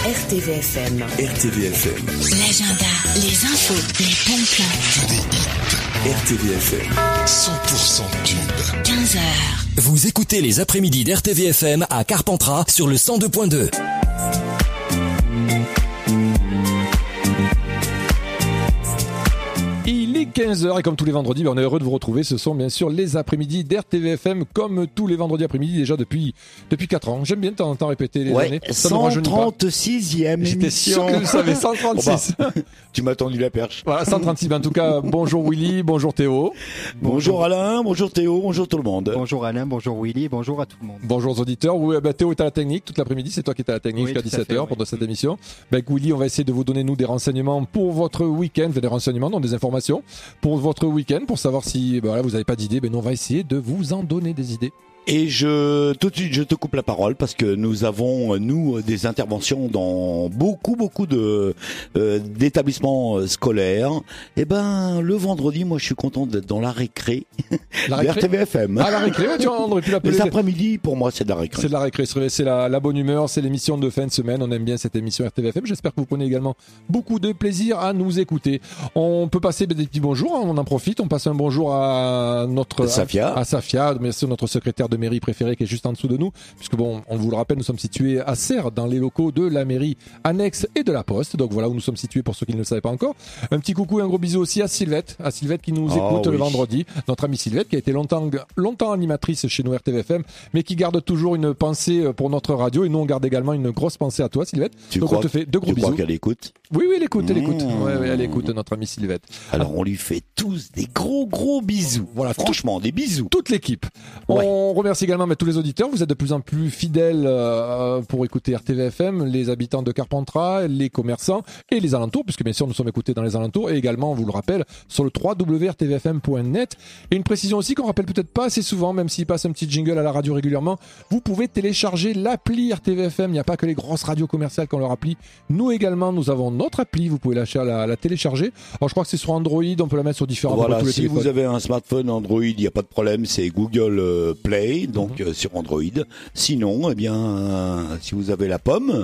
RTVFM. RTVFM. L'agenda, les infos, les bons plans. RTVFM. 100% tube. 15h. Vous écoutez les après-midi d'RTVFM à Carpentras sur le 102.2. Il est 15h et comme tous les vendredis, on est heureux de vous retrouver. Ce sont bien sûr les après-midi d'RTVFM comme tous les vendredis après-midi déjà depuis 4 ans. J'aime bien de temps en temps répéter les années. 136e J'étais sûr que vous savez, 136. Bon bah, tu m'as tendu la perche. Voilà, 136. En tout cas, bonjour Willy, bonjour Théo. Bonjour Alain, bonjour Théo, bonjour tout le monde. Bonjour Alain, bonjour Willy, bonjour à tout le monde. Bonjour aux auditeurs. Oui, Théo est à la technique toute l'après-midi. C'est toi qui es à la technique jusqu'à 17h pour cette émission. Willy, on va essayer de vous donner nous des renseignements pour votre week-end, des renseignements, donc des informations pour votre week-end, pour savoir si vous n'avez pas d'idées. Nous on va essayer de vous en donner des idées. Et tout de suite, je te coupe la parole parce que nous avons, des interventions dans beaucoup d'établissements scolaires. Et le vendredi, moi, je suis content d'être dans la récré. La RTVFM. Ah, la récré, tu vois, on aurait pu l'appeler. Les après-midi, pour moi, c'est de la récré. C'est de la récré, c'est la bonne humeur, c'est l'émission de fin de semaine. On aime bien cette émission RTVFM. J'espère que vous prenez également beaucoup de plaisir à nous écouter. On peut passer des petits bonjours, on en profite. On passe un bonjour à Safia, mais c'est notre secrétaire de mairie préférée qui est juste en dessous de nous, puisque on vous le rappelle, nous sommes situés à Serres, dans les locaux de la mairie annexe et de la Poste. Donc voilà où nous sommes situés pour ceux qui ne le savaient pas encore. Un petit coucou et un gros bisou aussi à Sylvette qui nous écoute le vendredi. Notre amie Sylvette qui a été longtemps animatrice chez nous RTVFM, mais qui garde toujours une pensée pour notre radio, et nous on garde également une grosse pensée à toi Sylvette. Donc on te fait de gros bisous. Tu crois qu'elle écoute? Oui, elle écoute. Ouais, elle écoute notre amie Sylvette. Alors on lui fait tous des gros bisous. Voilà, franchement, des bisous. Toute l'équipe. Ouais. On remercie également tous les auditeurs. Vous êtes de plus en plus fidèles pour écouter RTVFM, les habitants de Carpentras, les commerçants et les alentours, puisque bien sûr nous sommes écoutés dans les alentours, et également, on vous le rappelle, sur le www.rtvfm.net. Et une précision aussi qu'on rappelle peut-être pas assez souvent, même s'il passe un petit jingle à la radio régulièrement, vous pouvez télécharger l'appli RTVFM. Il n'y a pas que les grosses radios commerciales qui ont leur appli. Nous également, nous avons notre appli. Vous pouvez la télécharger. Alors je crois que c'est sur Android, on peut la mettre sur différents tous les téléphones. Vous avez un smartphone Android, il n'y a pas de problème, c'est Google Play, donc sur Android. Sinon, si vous avez la pomme,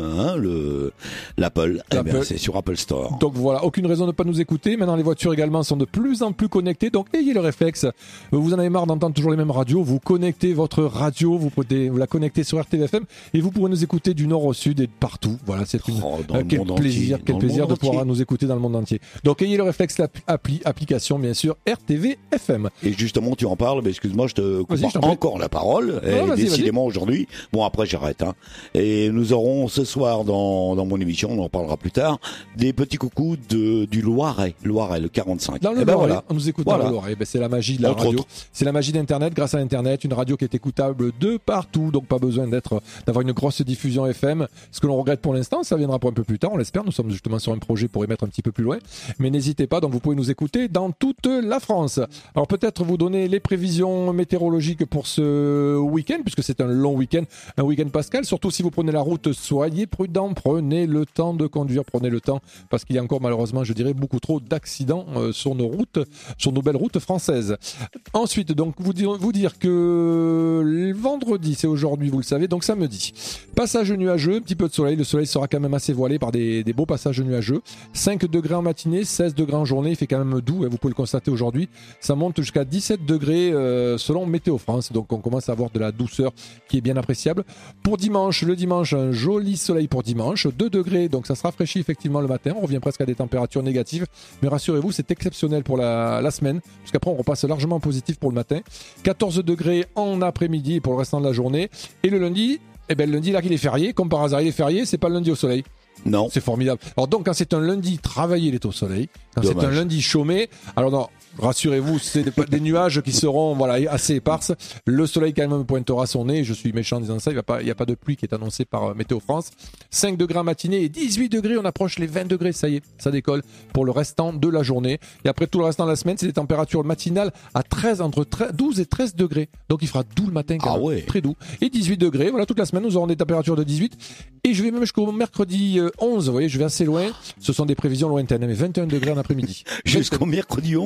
l'Apple, c'est sur Apple Store. Donc voilà, aucune raison de ne pas nous écouter. Maintenant, les voitures également sont de plus en plus connectées, donc ayez le réflexe. Vous en avez marre d'entendre toujours les mêmes radios, vous connectez votre radio, vous la connectez sur RTVFM et vous pourrez nous écouter du nord au sud et de partout. Voilà, c'est quel plaisir de pouvoir nous écouter dans le monde entier. Donc ayez le réflexe, application bien sûr RTVFM. Et justement, tu en parles, mais excuse-moi, je te coupe encore la parole. Décidément aujourd'hui, après j'arrête. Et nous aurons ce soir dans mon émission, on en parlera plus tard, des petits coucous du Loiret, le 45. Dans le Loiret, on nous écoute dans le Loiret. C'est la magie de la radio. C'est la magie d'Internet. Grâce à Internet, une radio qui est écoutable de partout, donc pas besoin d'avoir une grosse diffusion FM. Ce que l'on regrette pour l'instant, ça viendra pour un peu plus tard, on l'espère. Nous sommes justement sur un projet pour émettre un petit peu plus loin. Mais n'hésitez pas, donc vous pouvez nous écouter dans toute la France. Alors peut-être vous donner les prévisions météorologiques pour ce week-end, puisque c'est un long week-end, un week-end pascal. Surtout si vous prenez la route, soyez prudents, prenez le temps de conduire, parce qu'il y a encore malheureusement, je dirais, beaucoup trop d'accidents sur nos routes, sur nos belles routes françaises. Ensuite, donc, vous dire que le vendredi, c'est aujourd'hui, vous le savez, donc samedi, passage nuageux, un petit peu de soleil. Le soleil sera quand même assez voilé par des beaux passages nuageux. 5 degrés en matinée, 16 degrés en journée. Il fait quand même doux, vous pouvez le constater aujourd'hui. Ça monte jusqu'à 17 degrés selon Météo France. Donc, on commence à avoir de la douceur qui est bien appréciable. Pour le dimanche, un joli soleil pour dimanche. 2 degrés, donc ça se rafraîchit effectivement le matin. On revient presque à des températures négatives. Mais rassurez-vous, c'est exceptionnel pour la semaine. Puisqu'après, on repasse largement positif pour le matin. 14 degrés en après-midi pour le restant de la journée. Et le lundi, le lundi, là, il est férié. Comme par hasard, il est férié. C'est pas le lundi au soleil. Non. C'est formidable. Alors donc, quand c'est un lundi travaillé, il est au soleil. Quand c'est un lundi chômé, alors non, rassurez-vous, c'est des nuages qui seront assez éparses. Le soleil quand même pointera son nez. Je suis méchant en disant ça. Il n'y a pas de pluie qui est annoncée par Météo France. 5 degrés en matinée et 18 degrés. On approche les 20 degrés. Ça y est, ça décolle pour le restant de la journée. Et après tout le restant de la semaine, c'est des températures matinales à 12 et 13 degrés. Donc il fera doux le matin quand même. Très doux. Et 18 degrés. Voilà, toute la semaine, nous aurons des températures de 18. Et je vais même jusqu'au mercredi 11. Vous voyez, je vais assez loin. Ce sont des prévisions lointaines. Mais 21 degrés en après-midi. Jusqu'au mercredi 11.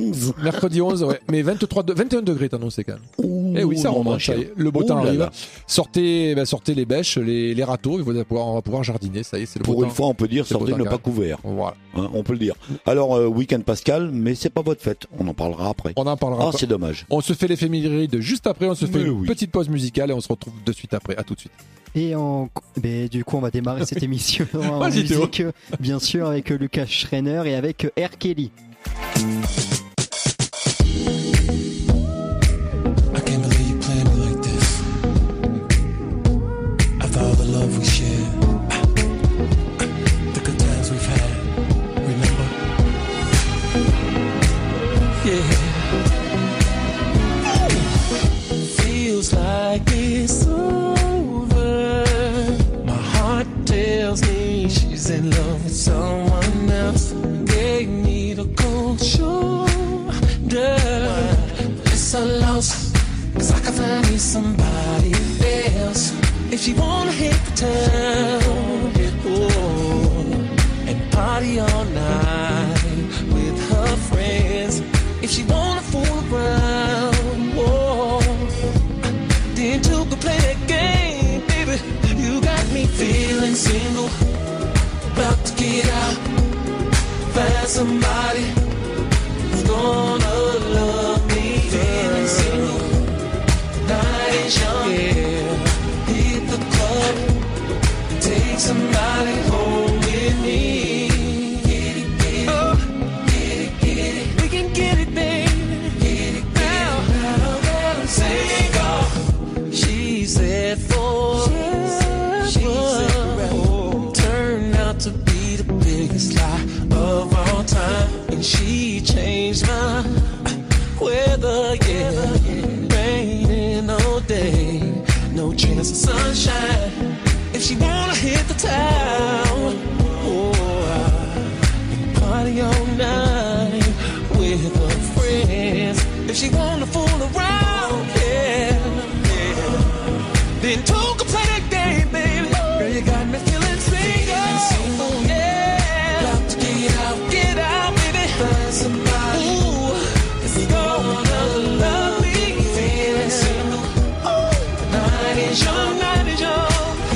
Mercredi 11, ouais. Mais 21 degrés est annoncé quand même. Ouh, oui, ça remonte. Le beau temps arrive. Là. Sortez les bêches, les râteaux. On va pouvoir jardiner. Ça y est, c'est le beau temps. Pour une fois, on peut dire sortez le pas couvert. Voilà. Hein, on peut le dire. Alors, week-end pascal, mais c'est pas votre fête. On en parlera après. C'est dommage. On se fait l'éphéméride juste après. On se fait une petite pause musicale et on se retrouve de suite après. À tout de suite. Et du coup, on va démarrer cette émission en musique, bien sûr, avec Lucas Schreiner et avec R. Kelly. Love we share, the good times we've had, remember? Yeah. Feels like it's over. My heart tells me she's in love with someone else. Gave me the cold shoulder. It's a loss, 'cause I can find me somebody else. If she wanna hit the town, and party all night with her friends. If she wanna fool around, then you can play that game, baby. You got me feeling single, about to get out, find somebody who's gonna love me. Feeling single, night is young, yeah. Take somebody home with me. Get it, get it. Oh. Get it, get it. We can get it, baby. Get it, get now. It. Now that I'm single, she said forever turned out to be the biggest lie of all time, and she changed my weather. Yeah, raining all day, no chance of sunshine. If she wanna hit the town, and party all night with her friends. If she wanna fool around, yeah. Then two can play that game, baby. Girl, you got me feeling single, yeah. Got to get out, baby. Find somebody who's gonna love me. Feeling single, night is young, night is young.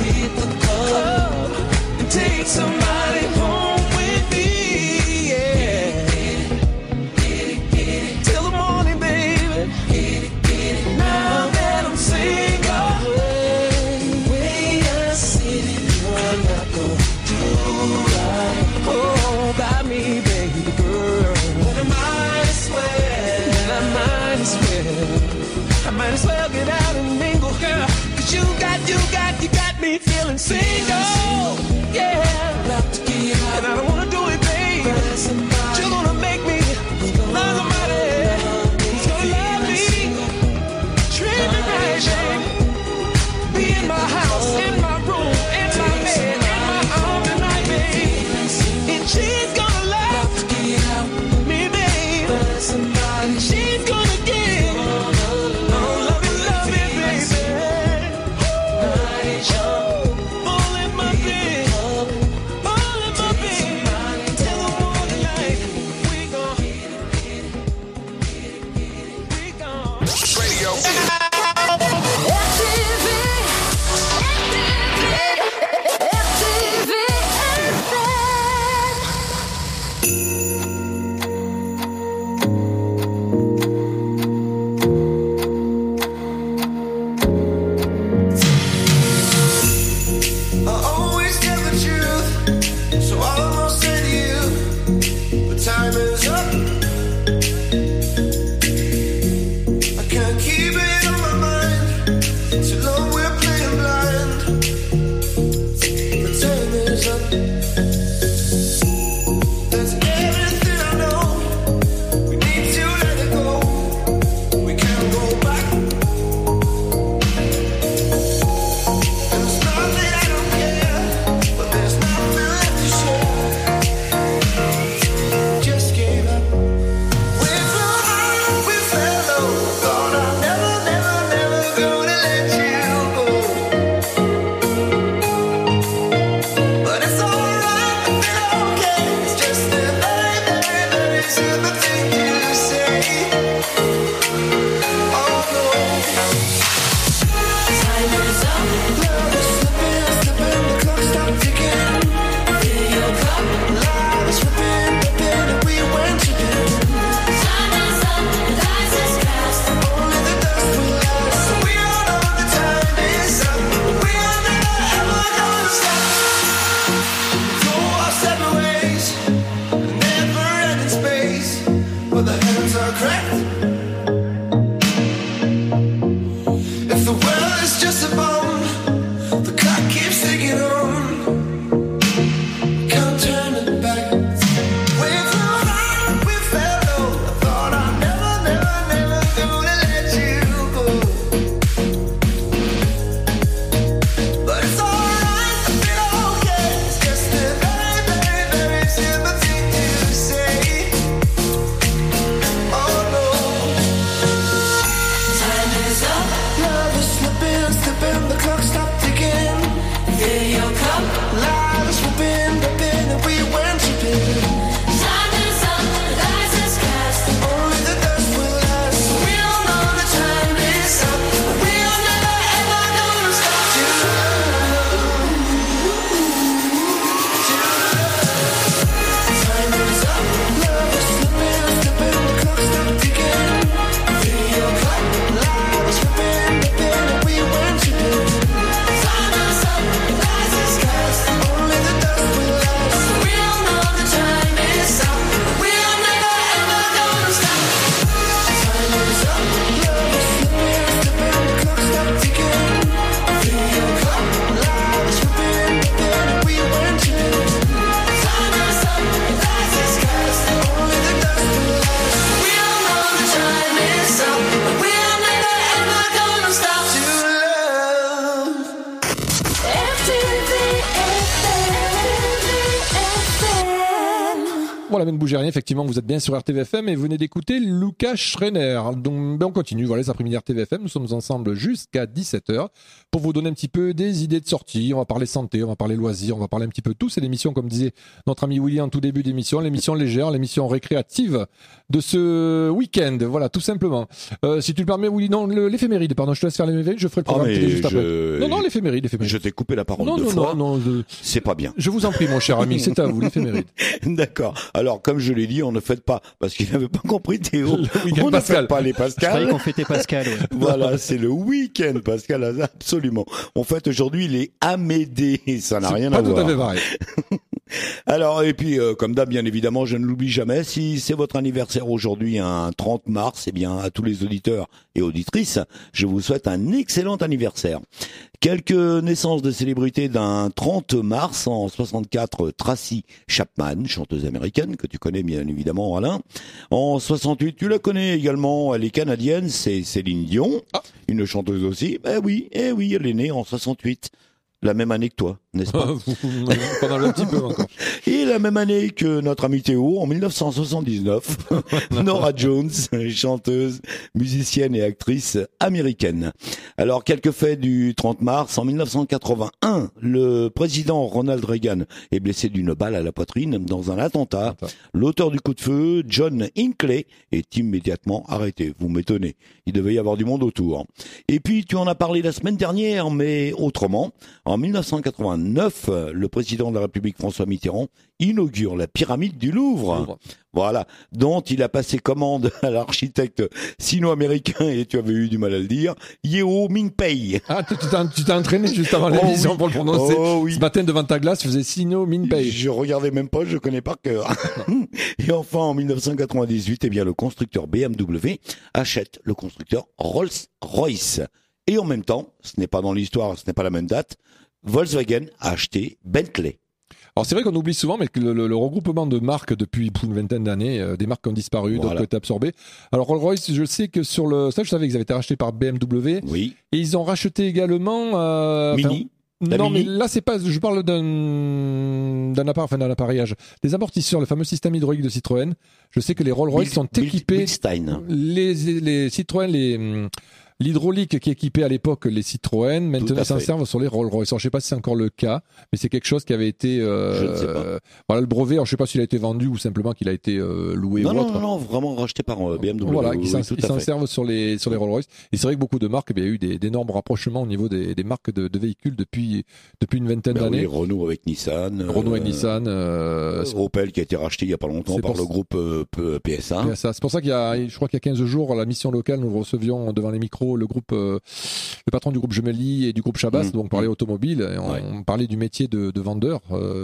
Take somebody home with me, yeah. Get it, get it. Till the morning, baby. Get it, get it. Now that I'm single, way I sit it, you're not gonna do right. Oh, by me, baby girl. But I might as well get out and mingle, girl. 'Cause you got me feeling single. Yeah, and I don't wanna do it, babe. You're gonna make me love somebody who's gonna love me, treat me right, baby. Be in my house, in my room, in my bed, in my arms tonight, baby. And she's gonna love me, babe. She's gonna give love it, baby. Night is young. All in my bed. Oh, Voilà, ne bougez rien, effectivement, vous êtes bien sur RTVFM et vous venez d'écouter Lucas Schreiner. Donc, on continue, voilà, les après-midi RTVFM, nous sommes ensemble jusqu'à 17h pour vous donner un petit peu des idées de sortie. On va parler santé, on va parler loisirs, on va parler un petit peu de tout. C'est l'émission, comme disait notre ami Willy en tout début d'émission, l'émission légère, l'émission récréative de ce week-end. Voilà, tout simplement. Si tu le permets, Willy, non, l'éphéméride, pardon, je te laisse faire l'éphéméride, je ferai le programme télé juste après. Non, l'éphéméride. Je t'ai coupé la parole deux fois. Non, c'est pas bien. Je vous en prie, mon cher ami, c'est à vous, l'éphéméride. D'accord. Alors, comme je l'ai dit, on ne fête pas, parce qu'il n'avait pas compris Théo, on ne fête pas les Pascal. Je croyais qu'on fêtait Pascal, ouais. Voilà, c'est le week-end Pascal, absolument. On fête aujourd'hui les Amédées, ça n'a rien à voir. Pas tout à fait pareil. Alors, et puis, comme d'hab, bien évidemment, je ne l'oublie jamais, si c'est votre anniversaire aujourd'hui, un 30 mars, eh bien, à tous les auditeurs et auditrices, je vous souhaite un excellent anniversaire. Quelques naissances de célébrités d'un 30 mars, en 64, Tracy Chapman, chanteuse américaine, que tu connais bien évidemment, Alain. En 68, tu la connais également, elle est canadienne, c'est Céline Dion, une chanteuse aussi. Eh oui, elle est née en 68. La même année que toi, n'est-ce pas? Pendant un petit peu encore. Et la même année que notre ami Théo, en 1979, Norah Jones, chanteuse, musicienne et actrice américaine. Alors, quelques faits du 30 mars. En 1981, le président Ronald Reagan est blessé d'une balle à la poitrine dans un attentat. L'auteur du coup de feu, John Hinckley, est immédiatement arrêté. Vous m'étonnez. Il devait y avoir du monde autour. Et puis, tu en as parlé la semaine dernière, mais autrement. En 1989, le président de la République, François Mitterrand, inaugure la pyramide du Louvre. Voilà, dont il a passé commande à l'architecte sino-américain, et tu avais eu du mal à le dire, Yeo Ming-pei. Ah, tu t'es entraîné juste avant l'émission pour le prononcer. Oh, oui. Ce matin, devant ta glace, tu faisais Sino-Ming-pei. Je regardais même pas, je connais par cœur. Et enfin, en 1998, eh bien, le constructeur BMW achète le constructeur Rolls-Royce. Et en même temps, ce n'est pas dans l'histoire, ce n'est pas la même date, Volkswagen a acheté Bentley. Alors c'est vrai qu'on oublie souvent, mais que le regroupement de marques depuis une vingtaine d'années, des marques qui ont disparu, d'autres qui ont été absorbées. Alors Rolls-Royce, je sais que ça je savais qu'ils avaient été rachetés par BMW. Oui. Et ils ont racheté également Mini. Non, mais là c'est pas. Je parle d'un appareillage. Des amortisseurs, le fameux système hydraulique de Citroën. Je sais que les Rolls-Royce sont équipés. Les Citroën, l'hydraulique qui équipait à l'époque les Citroën, maintenant s'en servent sur les Rolls-Royce. Alors, je sais pas si c'est encore le cas, mais c'est quelque chose qui avait été, je ne sais pas. Voilà, le brevet, alors je sais pas s'il a été vendu ou simplement qu'il a été loué ou autre. Non, vraiment racheté par BMW. Voilà, ils s'en servent sur les Rolls-Royce. Et c'est vrai que beaucoup de marques, il y a eu d'énormes rapprochements au niveau des marques de véhicules depuis une vingtaine d'années. Oui, Renault avec Nissan. Opel qui a été racheté il y a pas longtemps par le groupe PSA. C'est pour ça je crois qu'il y a 15 jours, à la mission locale, nous recevions devant les micros le patron du groupe Gemelli et du groupe Chabas, donc on parlait automobile, et on parlait du métier de vendeur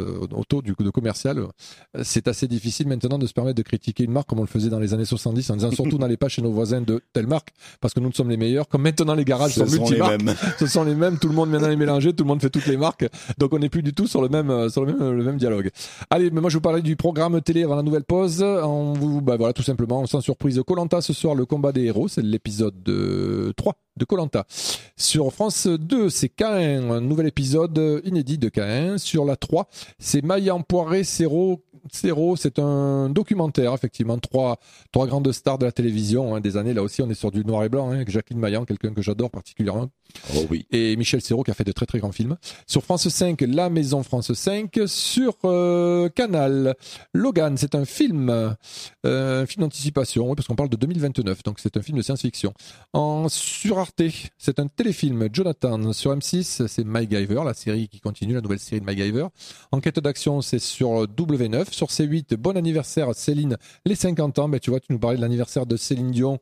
de commercial. C'est assez difficile maintenant de se permettre de critiquer une marque comme on le faisait dans les années 70 en disant surtout n'allez pas chez nos voisins de telle marque parce que nous sommes les meilleurs. Comme maintenant les garages sont multimarques, ce sont les mêmes, tout le monde maintenant est mélangé, tout le monde fait toutes les marques, donc on n'est plus du tout sur le même dialogue. Allez, mais moi je vous parlais du programme télé avant la nouvelle pause. Voilà, tout simplement, sans surprise, Koh-Lanta ce soir, le combat des héros, c'est l'épisode 3 de Koh-Lanta. Sur France 2, c'est K1, un nouvel épisode inédit de K1. Sur la 3, c'est Maya Empoiré Cero, c'est un documentaire, effectivement, trois grandes stars de la télévision, des années, là aussi, on est sur du noir et blanc, avec Jacqueline Maillan, quelqu'un que j'adore particulièrement. Oh oui. Et Michel Serrault qui a fait de très très grands films. Sur France 5, La Maison France 5. Sur Canal, Logan, c'est un film d'anticipation, parce qu'on parle de 2029, donc c'est un film de science-fiction. Sur Arte, c'est un téléfilm, Jonathan. Sur M6, c'est MacGyver, la série qui continue, la nouvelle série de MacGyver. Enquête d'action, c'est sur W9. Sur C8, bon anniversaire Céline, les 50 ans. Tu vois, tu nous parlais de l'anniversaire de Céline Dion.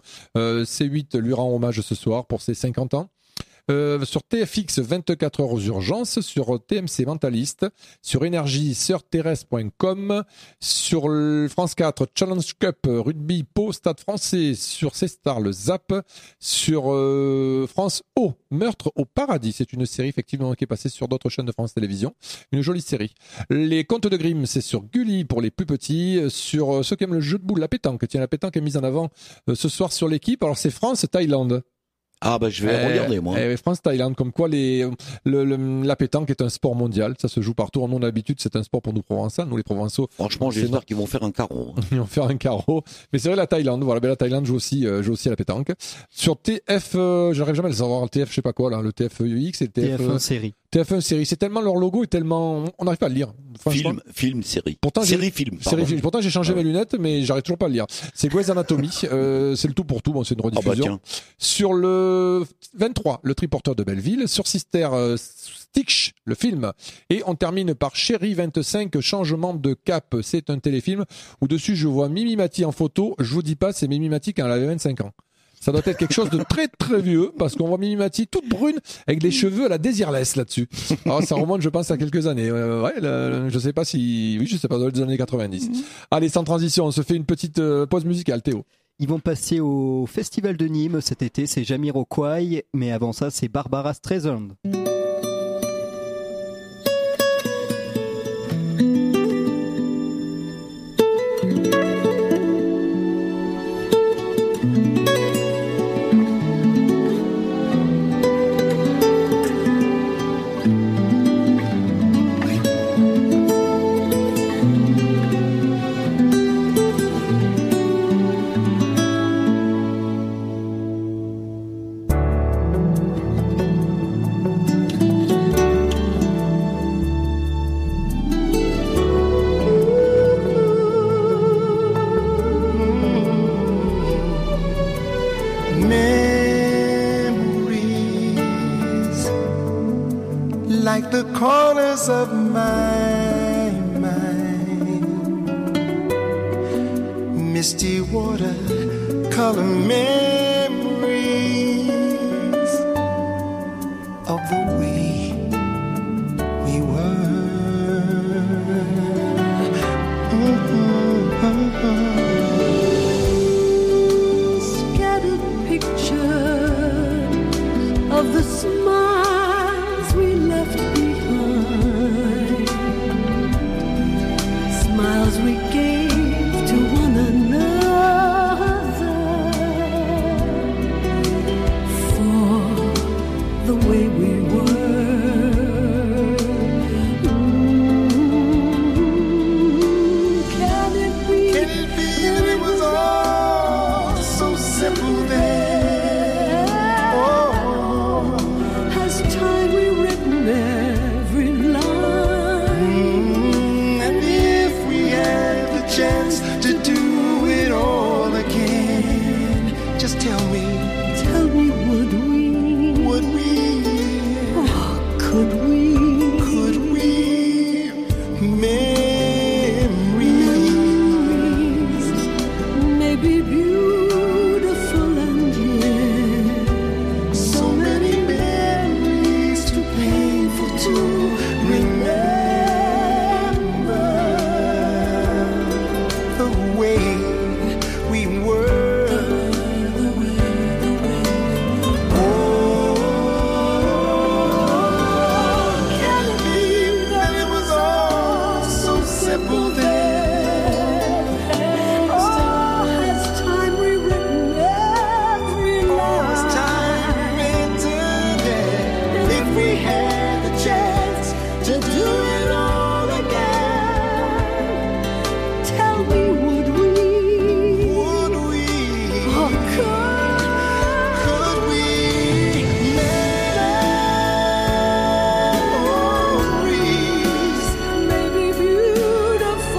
C8 lui rend hommage ce soir pour ses 50 ans. Sur TFX, 24 heures aux urgences. Sur TMC, Mentaliste. Sur Énergie, sœurthérèse.com. Sur France 4, Challenge Cup, Rugby, Pau, Stade français. Sur C-Star, le Zap. Sur France O, Meurtre au paradis. C'est une série effectivement qui est passée sur d'autres chaînes de France Télévisions. Une jolie série. Les Contes de Grimm, c'est sur Gulli pour les plus petits. Sur ceux qui aiment le jeu de boules, la pétanque. Tiens, la pétanque est mise en avant ce soir sur l'équipe. Alors c'est France-Thaïlande. Ah je vais regarder moi. France-Thaïlande, comme quoi la pétanque est un sport mondial, ça se joue partout. Nous, d'habitude, c'est un sport pour nous Provençaux. Nous les Provençaux. Franchement, j'espère qu'ils vont faire un carreau. Ils vont faire un carreau. Mais c'est vrai, la Thaïlande, la Thaïlande joue aussi à la pétanque. Sur TF, j'arrive jamais à le savoir, le TF, je sais pas quoi là, le TFX et le TF1 série. TF1 série, c'est tellement leur logo est tellement, on n'arrive pas à le lire. Film, série. Pourtant, film. Pourtant, j'ai changé mes lunettes, mais j'arrive toujours pas à le lire. C'est Grey's Anatomy, c'est le tout pour tout, c'est une rediffusion. Sur le 23, le triporteur de Belleville, sur Sister Stitch, le film. Et on termine par Chérie 25, changement de cap. C'est un téléfilm où dessus je vois Mimi Mati en photo. Je vous dis pas, c'est Mimi Mati quand elle avait 25 ans. Ça doit être quelque chose de très très vieux parce qu'on voit Mimi Mati toute brune avec des cheveux à la Désirless là-dessus. Alors ça remonte, je pense, à quelques années. Je sais pas ça doit être des années 90. Allez, sans transition, on se fait une petite pause musicale, Théo. Ils vont passer au Festival de Nîmes cet été, c'est Jamiroquai, mais avant ça, c'est Barbara Streisand. The corners of my mind, misty water color memories of the way we were. Scattered pictures of the smiles we left behind, smiles we gave to one another, for the way we were. Can it be that it was all so simple then? Oh, has time rewritten every line? And if we had the chance to do it all again, just tell me, would we? Oh, could we? Memories may be beautiful and yet so many memories too painful to remember the way we were. Can it be And it was all so simple then. oh, has time rewritten every line? It's time today. If we had the chance to do it all again, tell me, would we? Would we? Or could we? Memories may be beautiful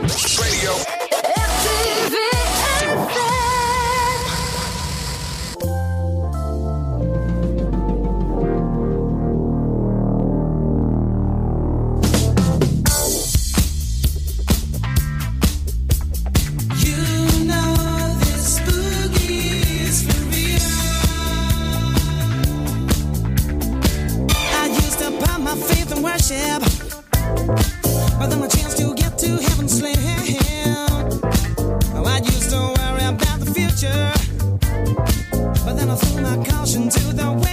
But then my chance to get to heaven slim. Oh, I used to worry about the future, but then I threw my caution to the wind.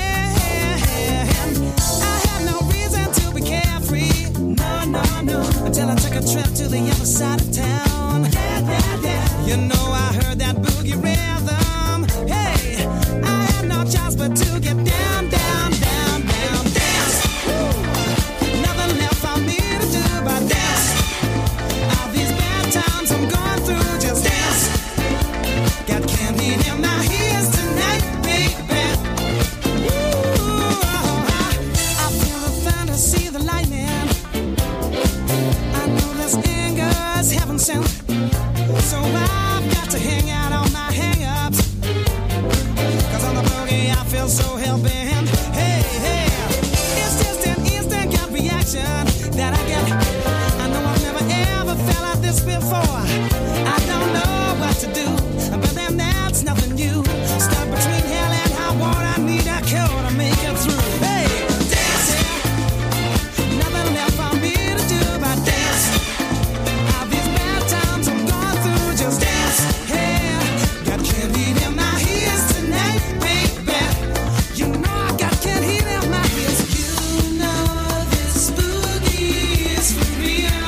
I had no reason to be carefree, no, until I took a trip to the other side of town. You know I heard that boogie rhythm. Hey, I had no choice but to get down, down, down, down, dance. Nothing left for me to do but dance. All these bad times I'm going through, just dance. Got candy in my ears tonight, baby. Ooh, I feel the thunder, see the lightning. I know this anger's heaven sent, so I've got to hang out on my hang-ups. 'Cause on the boogie I feel so hell-bent. Hey, it's just an instant gut reaction that I get. I know I've never ever felt like this before. I don't know what to do, but then that's nothing new. Stuck between hell and high water, I need a cure to make it through. Hey, dancing, nothing left for me to do but dance. All these bad times I'm going through, just dance. Hey, got candy in my ears tonight, baby. You know I got candy in my ears. You know this boogie is for real.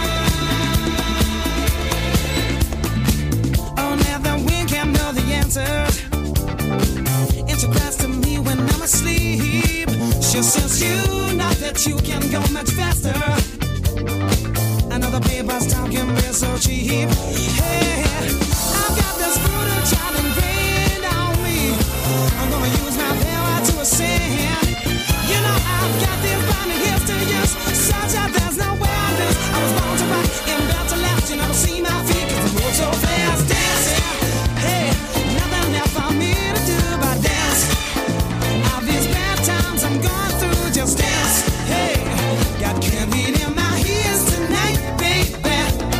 Oh, now the wind can't know the answer. It's cries to me when I'm asleep. She says you know that you can go much faster. Another paper's time can be so cheap. Hey, I've got this brutal child ingrained on me. I'm gonna use my power to ascend. You know I've got these burning gifts to use, such that there's no way I lose. I was born to rock and built to last. You never see my feet 'cause I move so fast. Dancing, hey, nothing left for me to do but dance. All these bad times I'm going through, just dance. Hey, got candy in my ears tonight, baby.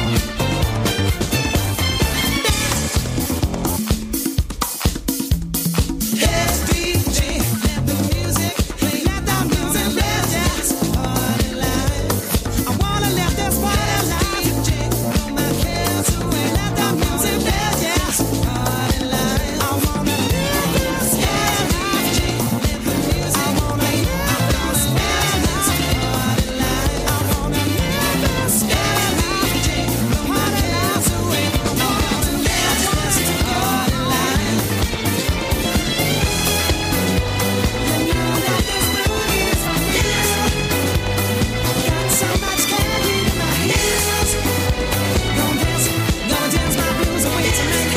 Hey, DJ, let the music play, let the music play, dance. Party life, I wanna let this party life. DJ, throw my cares away, let the music play, dance. Party life, I wanna live this life. Let the music play, let this party life. I wanna live this life. DJ, throw my cares away, I wanna live this party life. You know that this boogie is for real. Got so much candy in my ears. Gonna dance my blues away tonight.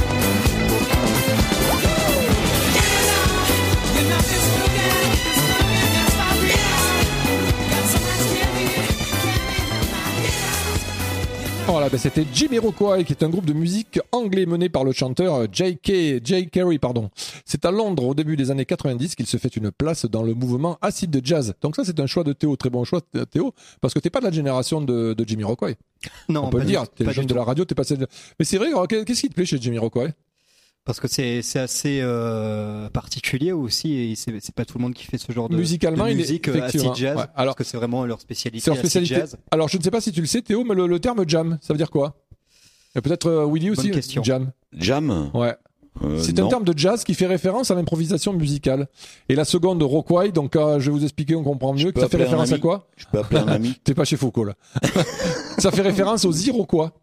You know this boogie is for real. Got so much candy in my ears. Voilà, ben c'était Jamiroquai, qui est un groupe de musique anglais mené par le chanteur Jay Carey. C'est à Londres, au début des années 90, qu'il se fait une place dans le mouvement acid jazz. Donc ça, c'est un choix de Théo, très bon choix Théo, parce que t'es pas de la génération de Jamiroquai. Non, On peut pas le du- dire, t'es pas le jeune du de la radio, t'es passé. Mais c'est vrai, qu'est-ce qui te plaît chez Jamiroquai? Parce que c'est assez particulier aussi, et c'est pas tout le monde qui fait ce genre de Musicalement, de il est- musique effectivement, acid jazz, ouais. Alors, parce que c'est vraiment leur spécialité. c'est leur acid spécialité. jazz. Alors, je ne sais pas si tu le sais, Théo, mais le terme jam, ça veut dire quoi? Et peut-être Willy aussi. Bonne question. Jam. Jam. Ouais. C'est un Non. terme de jazz qui fait référence à l'improvisation musicale. Et la seconde, Roquai, donc je vais vous expliquer, on comprend mieux, que peux ça fait appeler un référence à ami. quoi? Je peux appeler un ami. T'es pas chez Foucault là. Ça fait référence aux Iroquois.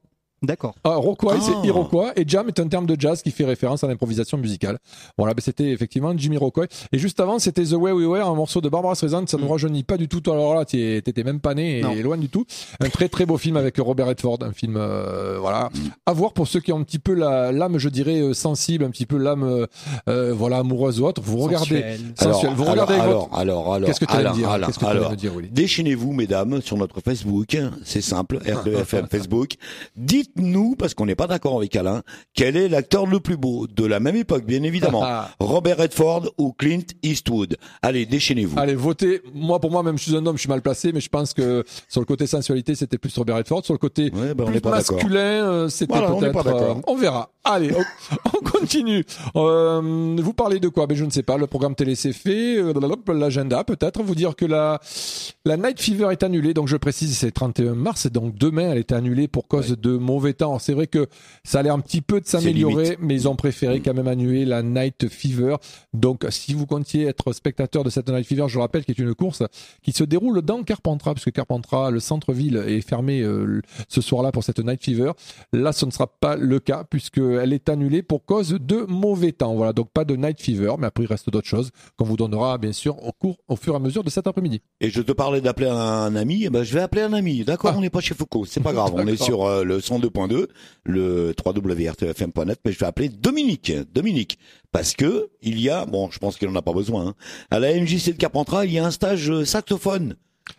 D'accord. Rockway, c'est Iroquois, et jam est un terme de jazz qui fait référence à l'improvisation musicale. Voilà, c'était effectivement Jimmy Rockway. Et juste avant, c'était The Way We Were, un morceau de Barbara Streisand. Ça ne rajeunit pas du tout. Alors là, t'étais même pas né, et loin du tout. Un très très beau film avec Robert Redford, un film voilà, à voir pour ceux qui ont un petit peu l'âme, je dirais, sensible, un petit peu l'âme voilà, amoureuse ou autre. Vous regardez sensuel. Vous regardez alors, qu'est-ce que tu allais me dire? Qu'est-ce que tu allais me dire, Willy? Déchaînez-vous, mesdames, sur notre Facebook. C'est simple, R2FM Facebook. Dites-nous, parce qu'on n'est pas d'accord avec Alain, quel est l'acteur le plus beau de la même époque, bien évidemment. Robert Redford ou Clint Eastwood. Allez, déchaînez-vous. Allez, votez. Moi, pour moi, même je suis un homme, je suis mal placé, mais je pense que sur le côté sensualité, c'était plus Robert Redford. Sur le côté plus masculin, c'était peut-être. On verra. Allez, on continue. Vous parlez de quoi? Je ne sais pas. Le programme télé c'est fait. L'agenda peut-être. Vous dire que la Night Fever est annulée. Donc je précise, c'est 31 mars. Et donc demain, elle était annulée pour cause de mauvais temps. Alors, c'est vrai que ça a l'air un petit peu de s'améliorer, mais ils ont préféré quand même annuler la Night Fever. Donc si vous comptiez être spectateur de cette Night Fever, je rappelle qu'il est une course qui se déroule dans Carpentras, puisque Carpentras, le centre-ville, est fermé ce soir-là pour cette Night Fever. Là, ce ne sera pas le cas, puisqu'elle est annulée pour cause de mauvais temps. Voilà, donc pas de Night Fever, mais après il reste d'autres choses qu'on vous donnera bien sûr au fur et à mesure de cet après-midi. Et je te parlais d'appeler un ami, je vais appeler un ami. D'accord, on n'est pas chez Foucault, c'est pas grave. On est sur le 102.2, le www.rtfm.net, mais je vais appeler Dominique, parce que il y a, je pense qu'il en a pas besoin, à la MJC de Carpentras, il y a un stage saxophone.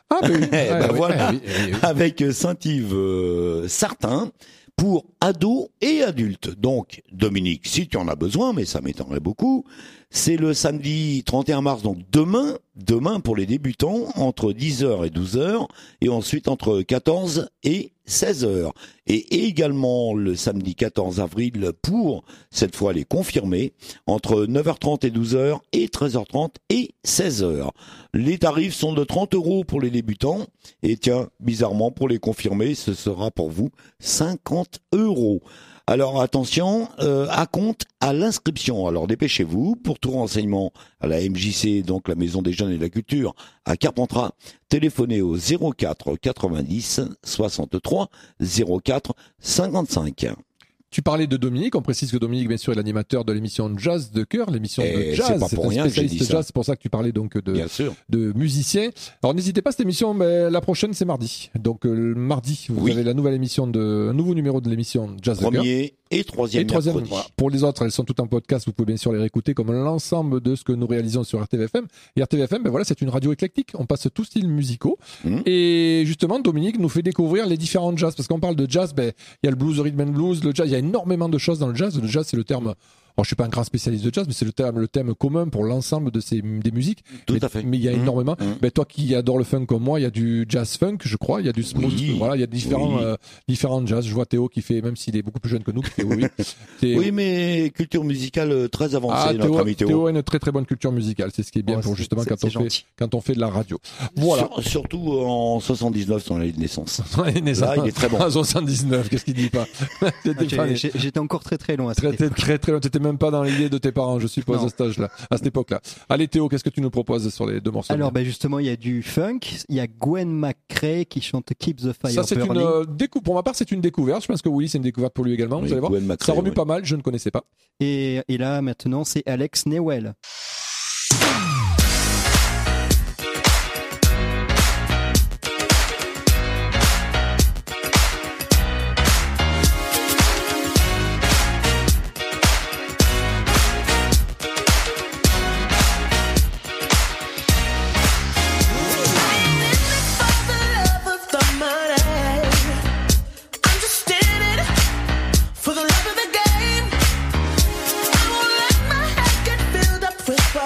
Voilà, avec Saint-Yves Sartin, pour ados et adultes. Donc, Dominique, si tu en as besoin, mais ça m'étonnerait beaucoup, c'est le samedi 31 mars, donc demain pour les débutants, entre 10h et 12h, et ensuite entre 14 et 16h. Et également le samedi 14 avril pour, cette fois, les confirmés, entre 9h30 et 12h, et 13h30 et 16h. Les tarifs sont de 30 € pour les débutants, et tiens, bizarrement, pour les confirmés, ce sera pour vous 50 €. Alors attention, à compte à l'inscription. Alors dépêchez-vous. Pour tout renseignement à la MJC, donc la Maison des Jeunes et de la Culture, à Carpentras, téléphonez au 04 90 63 04 55. Tu parlais de Dominique, on précise que Dominique, bien sûr, est l'animateur de l'émission Jazz de Cœur, l'émission de jazz. C'est pas pour rien que j'ai dit ça. Jazz, c'est pour ça que tu parlais donc de musiciens. Alors n'hésitez pas, cette émission, la prochaine c'est mardi. Donc mardi, vous avez la nouvelle émission un nouveau numéro de l'émission Jazz de Cœur. Premier et troisième mercredi. Voilà. Pour les autres, elles sont toutes en podcast, vous pouvez bien sûr les réécouter comme l'ensemble de ce que nous réalisons sur RTVFM. Et RTVFM, c'est une radio éclectique, on passe tous styles musicaux. Et justement, Dominique nous fait découvrir les différents jazz, parce qu'on parle de jazz, il y a le blues, le rhythm and blues, le jazz, il y a énormément de choses dans le jazz. Le jazz, c'est le terme. Alors, je suis pas un grand spécialiste de jazz, mais c'est le thème commun pour l'ensemble des musiques. Tout à fait. Mais il y a énormément. Toi qui adore le funk comme moi, il y a du jazz funk, je crois. Il y a du smooth. Voilà, il y a différents jazz. Je vois Théo qui fait, même s'il est beaucoup plus jeune que nous, qui fait oui, mais culture musicale très avancée. Notre ami Théo a une très très bonne culture musicale. C'est ce qui est bien pour justement quand on fait de la radio. Voilà. Surtout en 79, son année de naissance. Là, il est très bon. En 79, qu'est-ce qu'il dit pas? J'étais encore très très loin. Très loin. T'étais même pas dans l'idée de tes parents, je suppose, à cet âge-là, à cette époque-là. Allez Théo, qu'est-ce que tu nous proposes sur les deux morceaux? Alors justement, il y a du funk, il y a Gwen McCrae qui chante Keep the Fire Burning. Ça c'est une pour ma part, c'est une découverte. Je pense que Willy, c'est une découverte pour lui également. Vous allez voir, ça remue pas mal. Je ne connaissais pas. Et là maintenant, c'est Alex Newell. For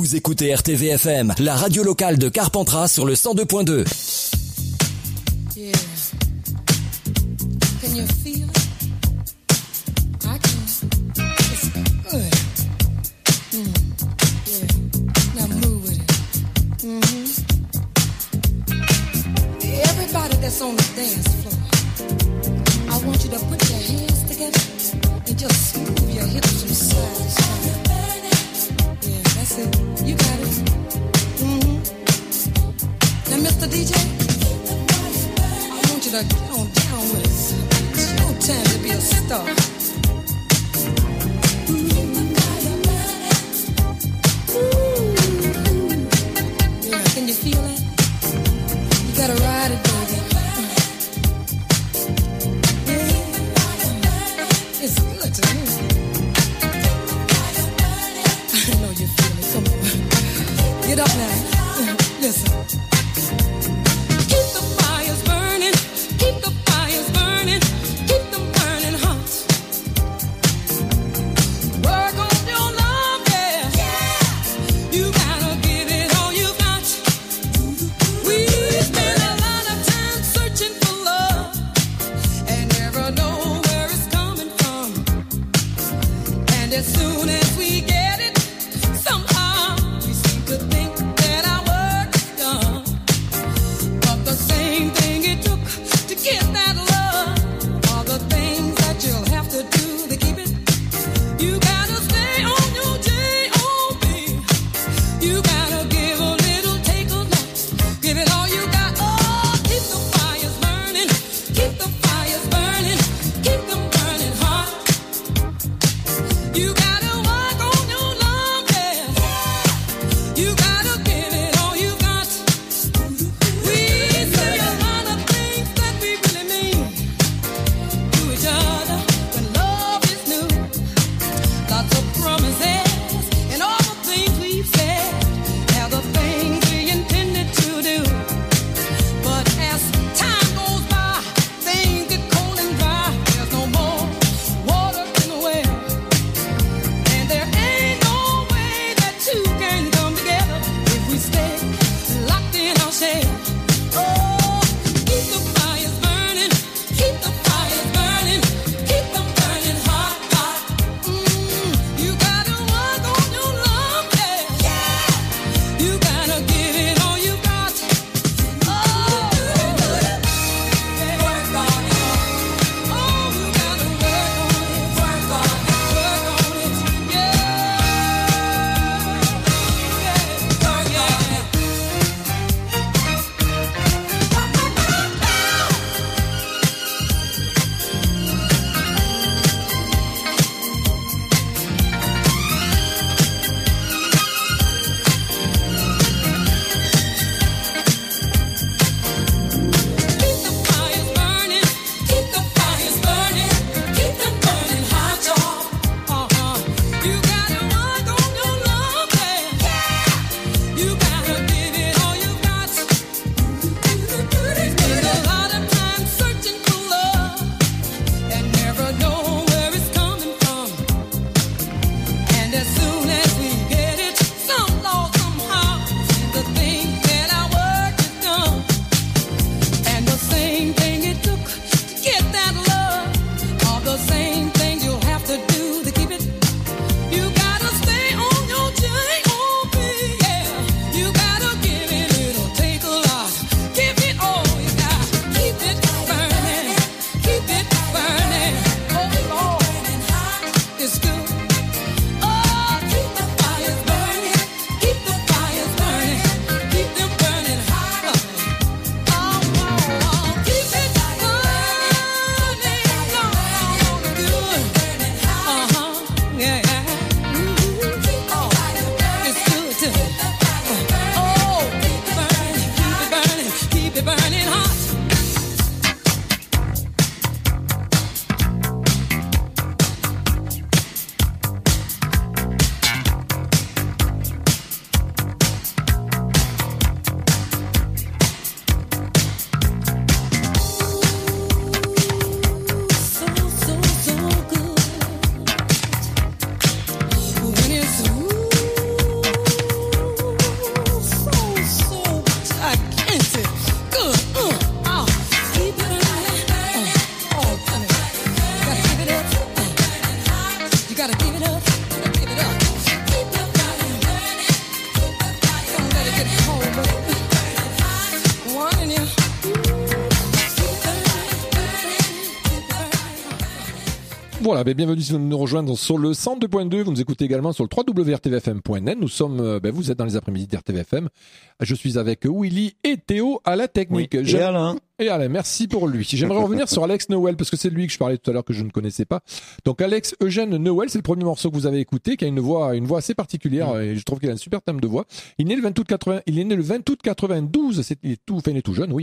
Vous écoutez RTVFM, la radio locale de Carpentras sur le 102.2. Yeah. Can you feel it? I can. It's good. Yeah. Now move with it. Everybody that's on the dance floor, I want you to put your hands together and just move your hips from side to side. Yeah, that's it. You got it. Now, Mr. DJ, I want you to get on down with it. It's your time to be a star. Yeah, can you feel it? You gotta ride it, baby. It's good to me. I know you feel it. Come on. Get up now. Listen. Keep the fires burning. Keep the fires burning. Keep them burning hot. Work on your love, yeah. You gotta give it all you got. We spend a lot of time searching for love and never know where it's coming from. And as soon as we get it, somehow we seem to think that our work is done. But the same thing it took to get that love are the things that you'll have to do to keep it. You gotta stay on your J.O.B. You gotta give a little, take a lot. Give it all you got. Oh, keep the fires burning. Keep the fires burning. Keep them burning hot. You gotta work on your love, yeah. You gotta give it all you got. We say a lot of things that we really mean to each other when love is new. Lots of promises and all the things we've said are the things we intended to do. But as time goes by, things get cold and dry. There's no more water in the well. Voilà, bienvenue si vous nous rejoindre sur le 102.2. Vous nous écoutez également sur le www.rtvfm.net. Nous sommes, vous êtes dans les après-midi d'RTVFM. Je suis avec Willy et Théo à la technique. Oui, et Alain. Et Alain, merci pour lui. J'aimerais revenir sur Alex Nowell, parce que c'est lui que je parlais tout à l'heure que je ne connaissais pas. Donc Alex Eugène Nowell, c'est le premier morceau que vous avez écouté, qui a une voix assez particulière, et je trouve qu'il a un super thème de voix. Il est né le 20 août 92, il est tout jeune, oui,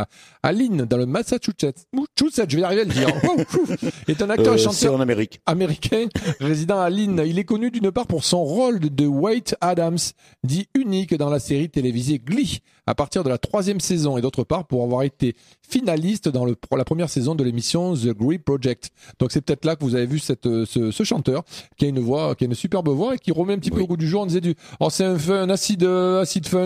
à Lynn, dans le Massachusetts. Je vais y arriver à le dire. Est un acteur et chanteur c'est en Amérique. Américain, résident à Lynn. Il est connu d'une part pour son rôle de Wade Adams, dit unique dans la série télévisée Glee, à partir de la 3e saison, et d'autre part pour avoir été finaliste dans la première saison de l'émission The Glee Project. Donc c'est peut-être là que vous avez vu ce chanteur qui a une superbe voix et qui remet un petit peu au goût du jour. On disait c'est un acide funk,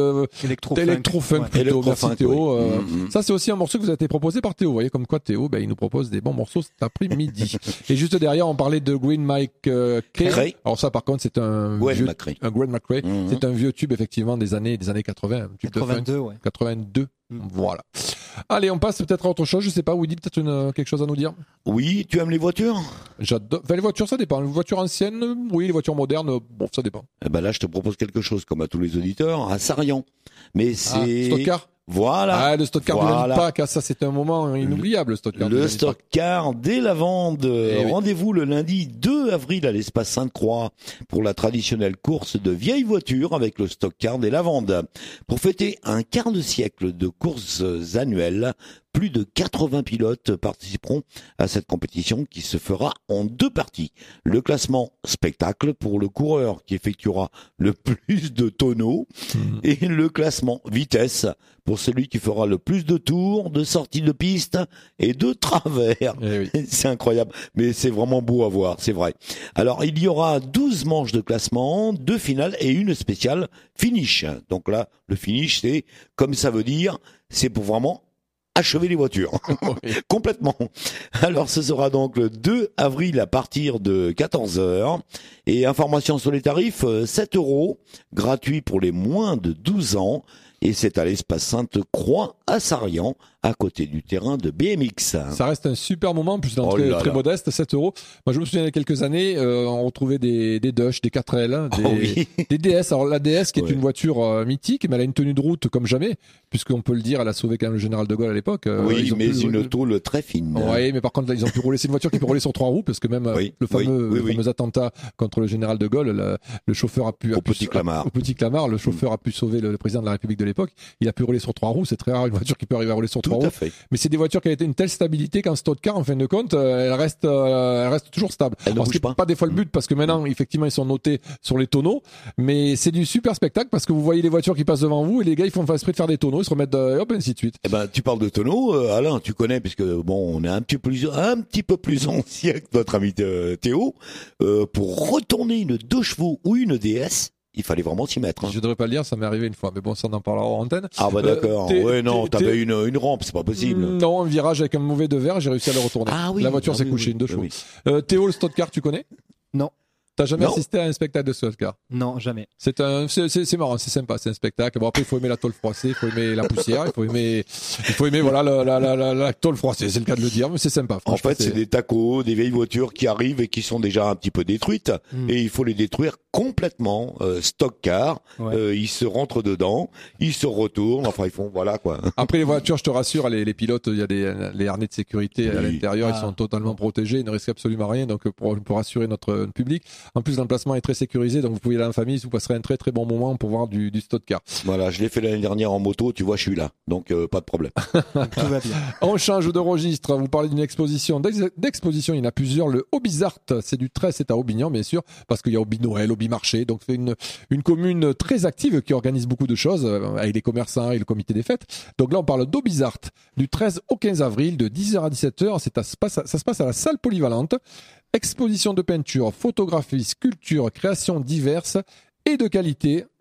électro-funk ouais. plutôt. Merci Théo. Ça c'est aussi un morceau que vous a été proposé par Théo. Vous voyez comme quoi Théo, il nous propose des bons morceaux cet après-midi. Et juste derrière, on parlait de Green Mike Cray. Alors ça par contre c'est un Gwen McCrae. C'est un vieux tube effectivement des années 80, un tube 82, de funk. ouais. 82. Voilà. Allez, on passe peut-être à autre chose. Je sais pas, Woody, peut-être quelque chose à nous dire. Oui, tu aimes les voitures? J'adore. Enfin, les voitures, ça dépend. Les voitures anciennes, oui. Les voitures modernes, bon, ça dépend. Eh ben là, je te propose quelque chose, comme à tous les auditeurs, à Sarian. Mais c'est Stock Car. Voilà. Le Stock Car de la Pâques, ça c'est un moment inoubliable, le Stock Car. Le Stock Car dès la vente. Rendez-vous le lundi 2 avril à l'espace Sainte-Croix pour la traditionnelle course de vieilles voitures avec le Stock Car des Lavandes. Pour fêter un quart de siècle de courses annuelles, plus de 80 pilotes participeront à cette compétition qui se fera en 2 parties. Le classement spectacle pour le coureur qui effectuera le plus de tonneaux et le classement vitesse pour celui qui fera le plus de tours, de sorties de piste et de travers. C'est incroyable, mais c'est vraiment beau à voir, c'est vrai. Alors, il y aura 12 manches de classement, 2 finales et une spéciale finish. Donc là, le finish, c'est, comme ça veut dire, c'est pour vraiment achever les voitures. Complètement. Alors, ce sera donc le 2 avril à partir de 14h. Et information sur les tarifs, 7 €, gratuit pour les moins de 12 ans. Et c'est à l'espace Sainte-Croix à Sarian, à côté du terrain de BMX. Ça reste un super moment, en plus d'entrée très modeste, 7 €. Moi, je me souviens il y a quelques années, on retrouvait des Dodge, des 4L, des DS. Alors la DS qui est une voiture mythique, mais elle a une tenue de route comme jamais, puisqu'on peut le dire, elle a sauvé quand même le général de Gaulle à l'époque. Mais une tôle très fine. Oui, mais par contre, là, ils ont pu rouler. C'est une voiture qui peut rouler sur 3 roues, parce que même le fameux attentat contre le général de Gaulle, le chauffeur a pu... Au Petit Clamart, le chauffeur a pu sauver le président de la République de l'époque. Il a pu rouler sur 3 roues. C'est très rare une voiture qui peut arriver à rouler sur 3 roues. Mais c'est des voitures qui ont une telle stabilité qu'en Stock Car, en fin de compte, elle reste toujours stable. Alors, c'est pas des fois le but, parce que maintenant, effectivement, ils sont notés sur les tonneaux, mais c'est du super spectacle parce que vous voyez les voitures qui passent devant vous et les gars, ils font esprit de faire des tonneaux, ils se remettent, hop, et ainsi de suite. Eh ben, tu parles de tonneaux, Alain, tu connais, puisque bon, on est un petit peu plus ancien que notre ami Théo, pour retourner une 2 chevaux ou une DS, il fallait vraiment s'y mettre. Je devrais pas le dire, ça m'est arrivé une fois, mais bon, ça on en parlera en antenne. Ah bah d'accord. Ouais, non, t'avais une rampe, c'est pas possible. Non, un virage avec un mauvais de verre, j'ai réussi à le retourner. La voiture s'est couchée, une 2 chevaux. Théo, le Stock Car, tu connais? Non. T'as jamais assisté à un spectacle de Stock Car? Non, jamais. C'est marrant, c'est sympa, c'est un spectacle. Bon, après, il faut aimer la tôle froissée, il faut aimer la poussière, il faut aimer, voilà, la tôle froissée, c'est le cas de le dire, mais c'est sympa. En fait, c'est des tacos, des vieilles voitures qui arrivent et qui sont déjà un petit peu détruites, et il faut les détruire complètement. Stock Car, ils se rentrent dedans, ils se retournent, enfin, ils font, voilà, quoi. Après, les voitures, je te rassure, les pilotes, il y a les harnais de sécurité à l'intérieur, ils sont totalement protégés, ils ne risquent absolument rien, donc, pour assurer notre public. En plus, l'emplacement est très sécurisé, donc vous pouvez y aller en famille, vous passerez un très très bon moment pour voir du Stock Car. Voilà, je l'ai fait l'année dernière en moto, tu vois, je suis là, donc pas de problème. Tout va bien. On change de registre, vous parlez d'une exposition. D'exposition, il y en a plusieurs. Le Hobbyzart, c'est du 13, c'est à Aubignan, bien sûr, parce qu'il y a Hobby Noël, Hobby Marché, donc c'est une commune très active qui organise beaucoup de choses, avec les commerçants et le comité des fêtes. Donc là, on parle d'Hobbyzart, du 13 au 15 avril, de 10h à 17h, ça se passe à la salle polyvalente. Exposition de peinture, photographie, sculpture, créations diverses et de qualité.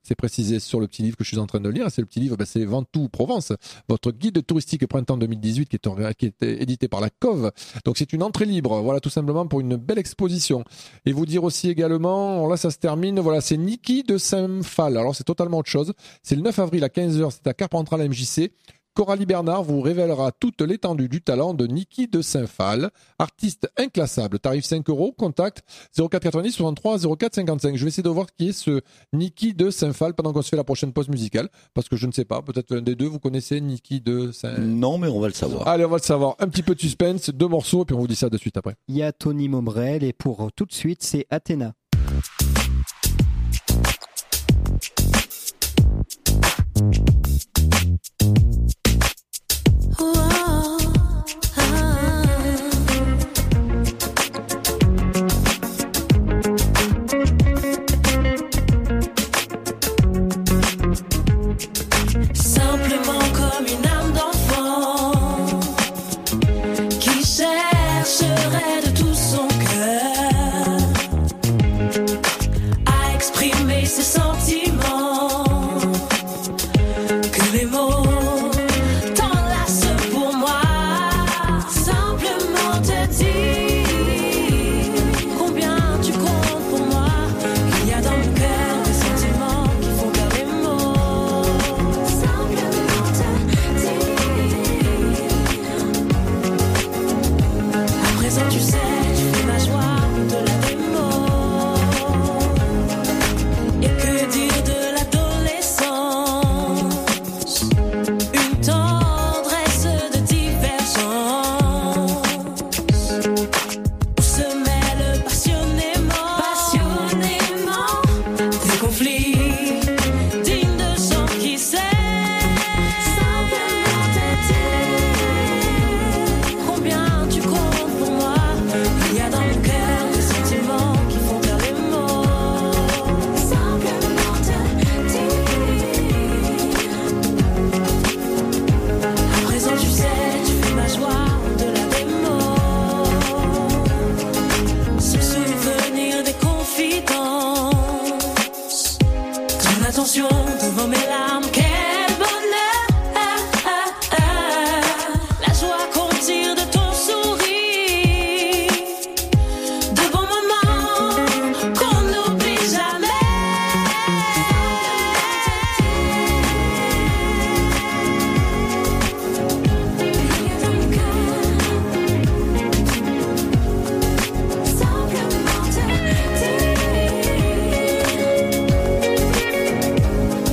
C'est précisé sur le petit livre que je suis en train de lire. C'est le petit livre, c'est Ventoux Provence, votre guide touristique printemps 2018 qui est édité par la COV. Donc c'est une entrée libre, voilà, tout simplement pour une belle exposition. Et vous dire aussi également, là ça se termine, voilà, c'est Niki de Saint-Phal. Alors c'est totalement autre chose. C'est le 9 avril à 15h, c'est à Carpentras la MJC. Coralie Bernard vous révélera toute l'étendue du talent de Niki de Saint-Phal, artiste inclassable, tarif 5 €, contact 0490 63 04 55. Je vais essayer de voir qui est ce Niki de Saint-Phal pendant qu'on se fait la prochaine pause musicale, parce que je ne sais pas, peut-être un des deux, vous connaissez Niki de Saint-Phal? Non, mais on va le savoir. Allez, on va le savoir. Un petit peu de suspense, 2 morceaux, et puis on vous dit ça de suite après. Il y a Tony Momrel, et pour tout de suite, c'est Athéna. Simplement comme une âme d'enfant qui chercherait de tout son cœur à exprimer ses sentiments, que les mots t'enlacent pour moi. Simplement te dire combien tu comptes pour moi. Il y a dans mon cœur des sentiments qui font peur les mots. Simplement te dire. À présent tu sais, tu fais ma joie au-delà des mots. Et que dire de l'adolescence? Une tendresse de divergence où se mêlent passionnément des conflits dignes de gens qui s'aiment. Simplement te dire combien tu comptes pour moi. Il y a dans mon cœur des sentiments qui font peur les mots. Simplement te dire. À présent tu sais, tu fais ma joie au-delà des mots. Ce souvenir des confidences, ton attention devant mes larmes, quel bonheur. La joie qu'on tire de ton sourire, de bons moments qu'on n'oublie jamais. Il y a dans mon cœur simplement te dire.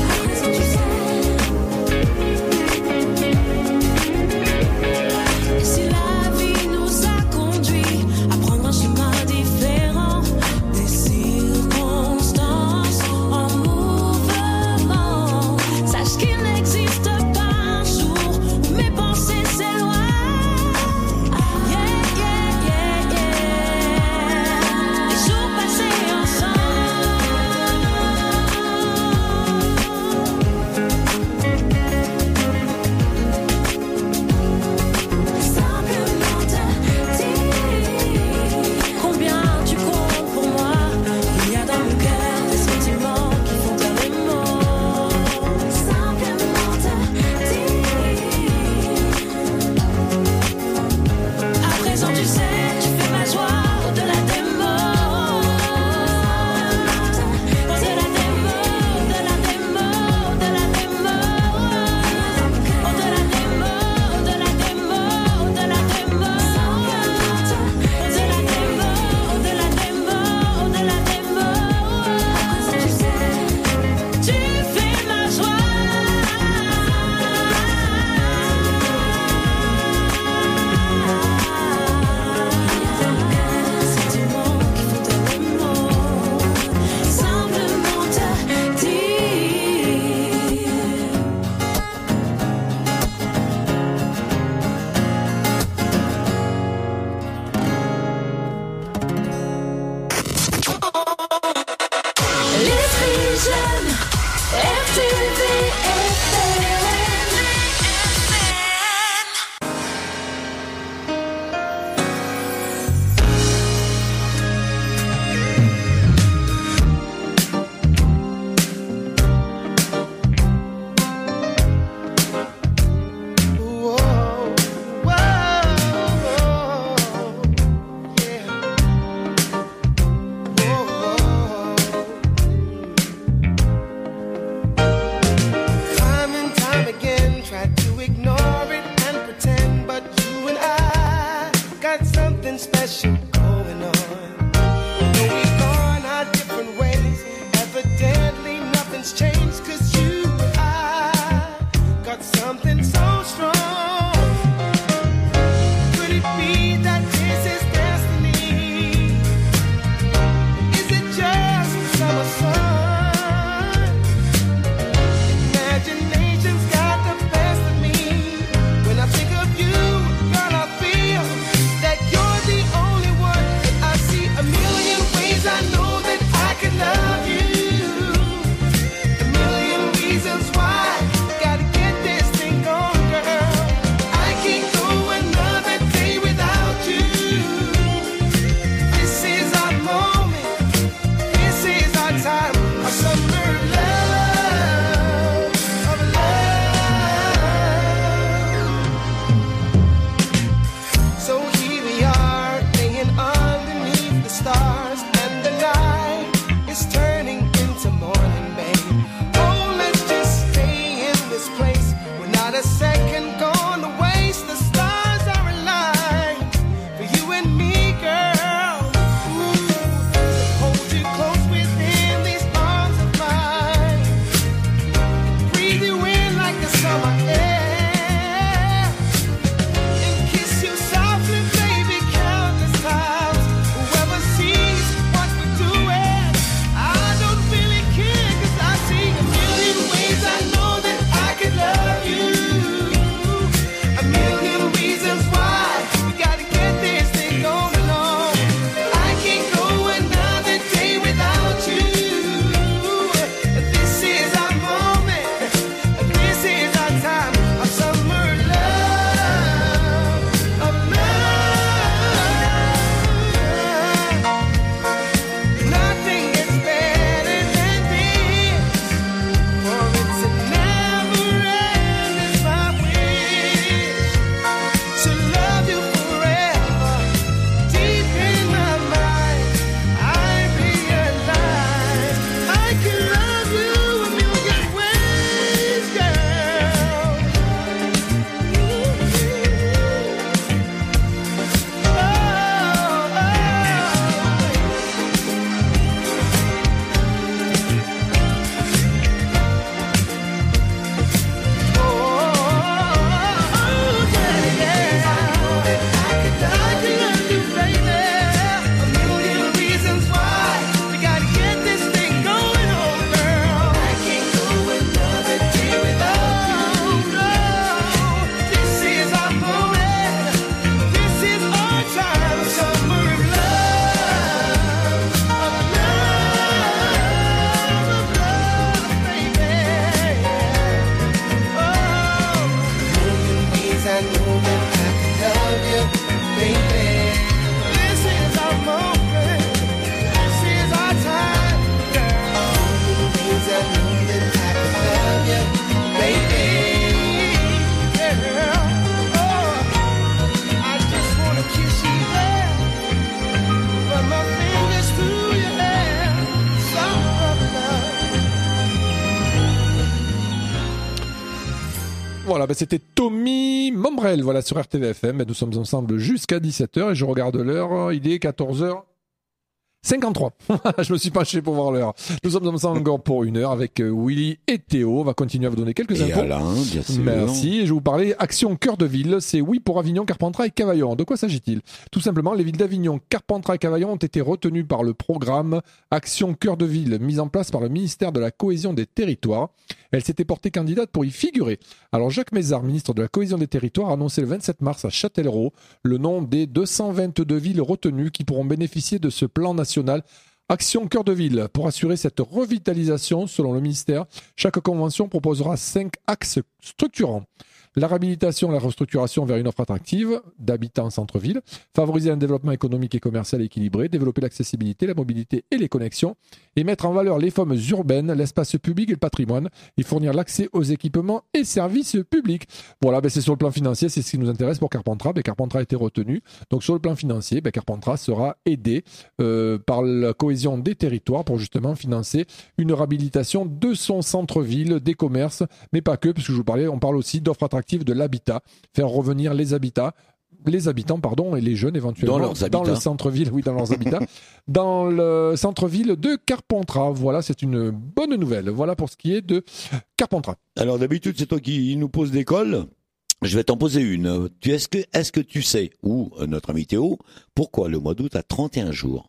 Voilà, c'était Tommy Mombrel, voilà, sur RTVFM. Nous sommes ensemble jusqu'à 17h et je regarde l'heure, il est 14h. 53. Je me suis penché pour voir l'heure. Nous sommes ensemble encore pour 1 heure avec Willy et Théo. On va continuer à vous donner quelques infos. Alain, bien sûr. Merci. Et je vais vous parler Action Cœur de Ville. C'est oui pour Avignon, Carpentras et Cavaillon. De quoi s'agit-il? Tout simplement, les villes d'Avignon, Carpentras et Cavaillon ont été retenues par le programme Action Cœur de Ville, mis en place par le ministère de la Cohésion des Territoires. Elle s'était portée candidate pour y figurer. Alors Jacques Mézard, ministre de la Cohésion des Territoires, a annoncé le 27 mars à Châtellerault le nom des 222 villes retenues qui pourront bénéficier de ce plan national Action Cœur de Ville. Pour assurer cette revitalisation, selon le ministère, chaque convention proposera 5 axes structurants. La réhabilitation et la restructuration vers une offre attractive d'habitat en centre-ville, favoriser un développement économique et commercial équilibré, développer l'accessibilité, la mobilité et les connexions, et mettre en valeur les formes urbaines, l'espace public et le patrimoine, et fournir l'accès aux équipements et services publics. Voilà, c'est sur le plan financier, c'est ce qui nous intéresse pour Carpentras. Carpentras a été retenu. Donc sur le plan financier, Carpentras sera aidé par la cohésion des territoires pour justement financer une réhabilitation de son centre-ville, des commerces, mais pas que, parce que je vous parlais, on parle aussi d'offres attractives de l'habitat, faire revenir les habitants, et les jeunes éventuellement dans le centre-ville, oui, dans leurs habitats, dans le centre-ville de Carpentras. Voilà, c'est une bonne nouvelle. Voilà pour ce qui est de Carpentras. Alors d'habitude, c'est toi qui nous poses des cols. Je vais t'en poser une. Est-ce que tu sais, ou notre ami Théo, pourquoi le mois d'août a 31 jours?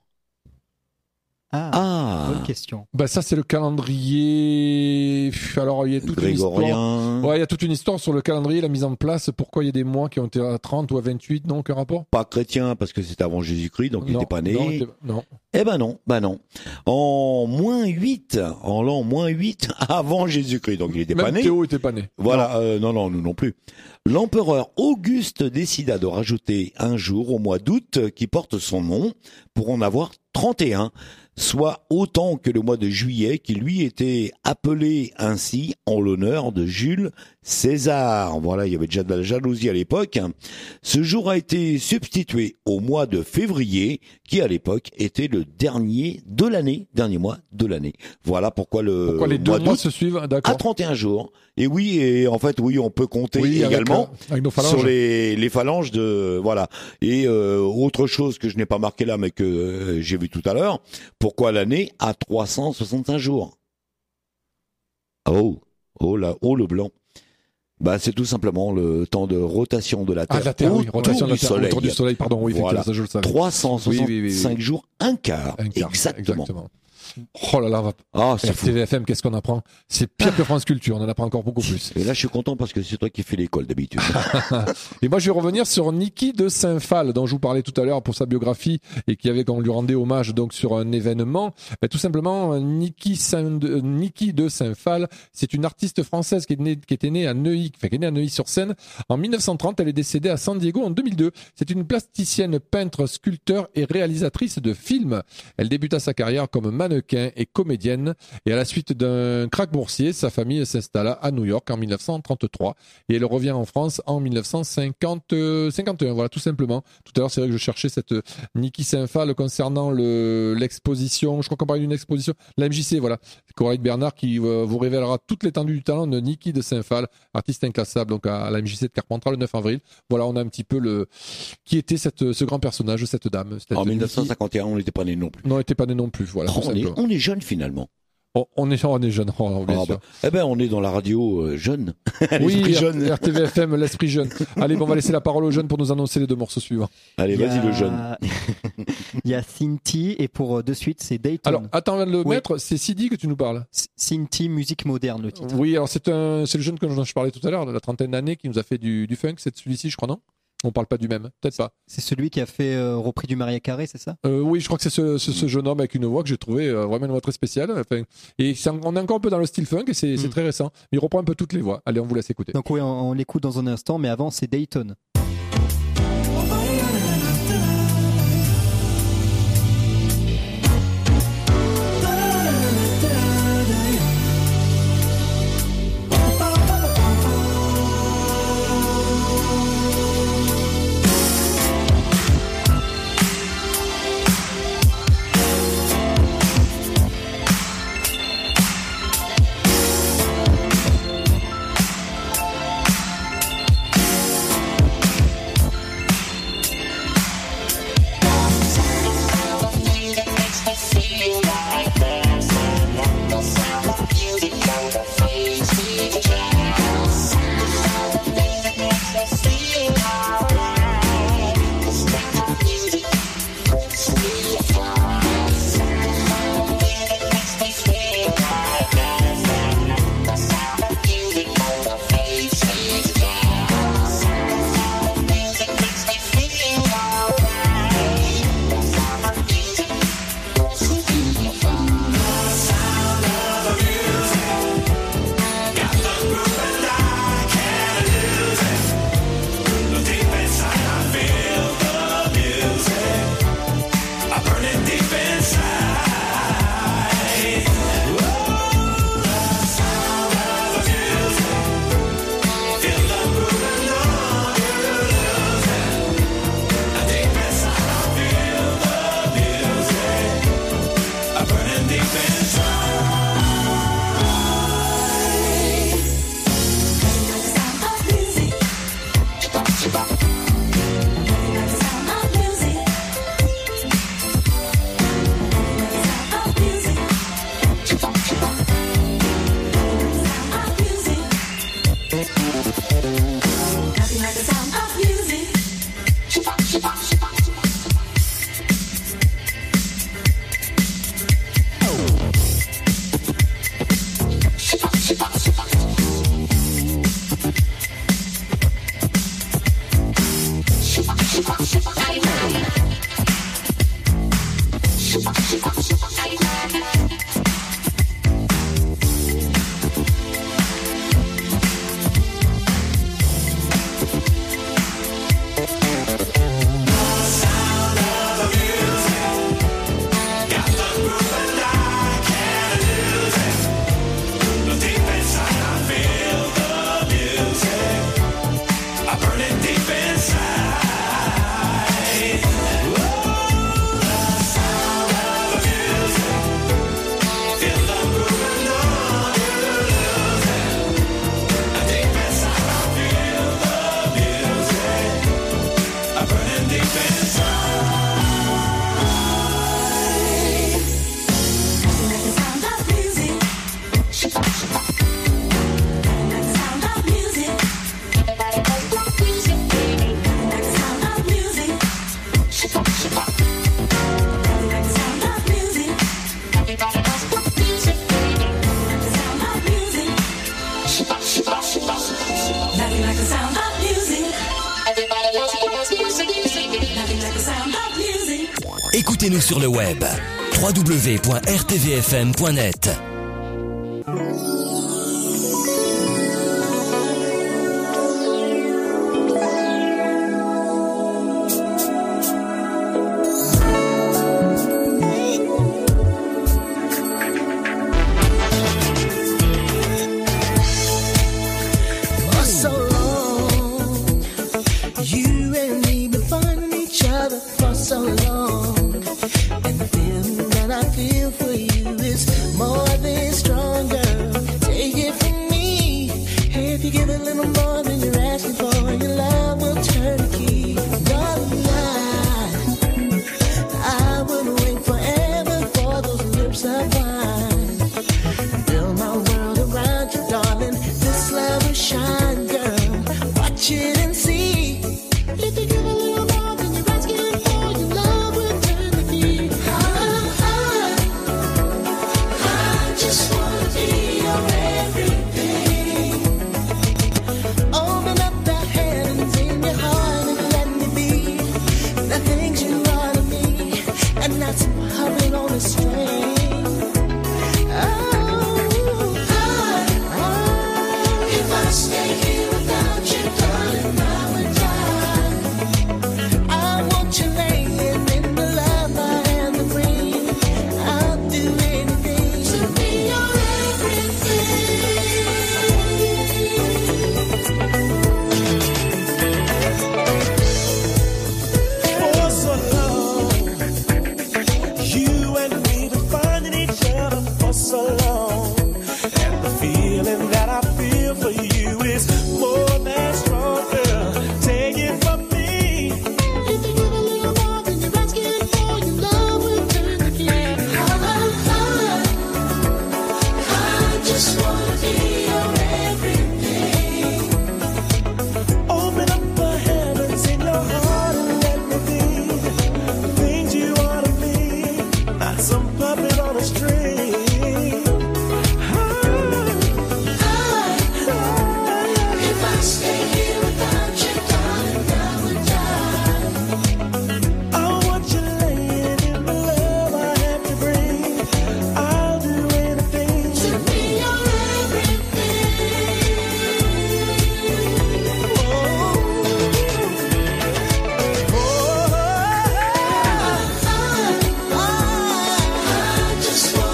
Bonne question. Ça c'est le calendrier. Alors il y a toute une histoire. Ouais, il y a toute une histoire sur le calendrier, la mise en place. Pourquoi il y a des mois qui ont été à 30 ou à 28, non, aucun rapport? Pas chrétien parce que c'était avant Jésus-Christ, donc il n'était pas né. Non. Eh ben non. En l'an moins 8 avant Jésus-Christ, donc il n'était pas né. Théo était pas né. Voilà, non, nous non plus. L'empereur Auguste décida de rajouter un jour au mois d'août qui porte son nom pour en avoir 31, soit autant que le mois de juillet qui lui était appelé ainsi en l'honneur de Jules César. Voilà, il y avait déjà de la jalousie à l'époque. Ce jour a été substitué au mois de février qui à l'époque était le dernier mois de l'année. Voilà pourquoi les deux mois se suivent, d'accord. À 31 jours. Et en fait, on peut compter également avec nos phalanges. Sur les phalanges de, voilà. Et autre chose que je n'ai pas marqué là, mais que j'ai vu tout à l'heure, pourquoi l'année a 365 jours? Oh le blanc. C'est tout simplement le temps de rotation de la Terre. La Terre, rotation du Soleil. Autour du Soleil, pardon, oui, voilà. effectivement, ça je le savais. 365 jours, un quart. Exactement. Oh là là, RTVFM, qu'est-ce qu'on apprend? C'est pire que France Culture, on en apprend encore beaucoup plus. Et là, je suis content parce que c'est toi qui fais l'école d'habitude. Et moi, je vais revenir sur Niki de Saint-Phal, dont je vous parlais tout à l'heure pour sa biographie et qu'on lui rendait hommage donc sur un événement. Tout simplement, Niki de Saint-Phal, c'est une artiste française qui était née à Neuilly-sur-Seine en 1930. Elle est décédée à San Diego en 2002. C'est une plasticienne, peintre, sculpteur et réalisatrice de films. Elle débuta sa carrière comme mannequin et comédienne, et à la suite d'un krach boursier, sa famille s'installa à New York en 1933 et elle revient en France en 1951. Voilà, tout simplement. Tout à l'heure, c'est vrai que je cherchais cette Niki Saint-Phal concernant l'exposition. Je crois qu'on parlait d'une exposition, la MJC. Voilà, Coralie Bernard qui vous révélera toute l'étendue du talent de Niki de Saint-Phal, artiste inclassable, donc à la MJC de Carpentras le 9 avril. Voilà, on a un petit peu qui était ce grand personnage, cette dame. En 1951, on n'était pas né non plus. Non, on n'était pas né non plus. Voilà. On est jeune finalement. On est jeune, bien sûr. On est dans la radio jeune. Oui, jeune. RTVFM, l'esprit jeune. Allez, on va laisser la parole aux jeunes pour nous annoncer les deux morceaux suivants. Allez, vas-y le jeune. Il y a Cinti et pour de suite c'est Dayton. Alors, attends, le maître, c'est Sidi que tu nous parles. Cinti, musique moderne, le titre. Oui, alors c'est le jeune dont je parlais tout à l'heure, de la trentaine d'années, qui nous a fait du funk. C'est celui-ci, je crois, non? On parle pas du même, peut-être pas. C'est celui qui a fait repris du Maria Carré, c'est ça? Oui, je crois que c'est ce jeune homme avec une voix que j'ai trouvé vraiment une voix très spéciale. Enfin, et on est encore un peu dans le style funk et c'est très récent. Mais il reprend un peu toutes les voix. Allez, on vous laisse écouter. Donc oui, on l'écoute dans un instant, mais avant c'est Dayton. Écoutez-nous sur le web www.rtvfm.net. Just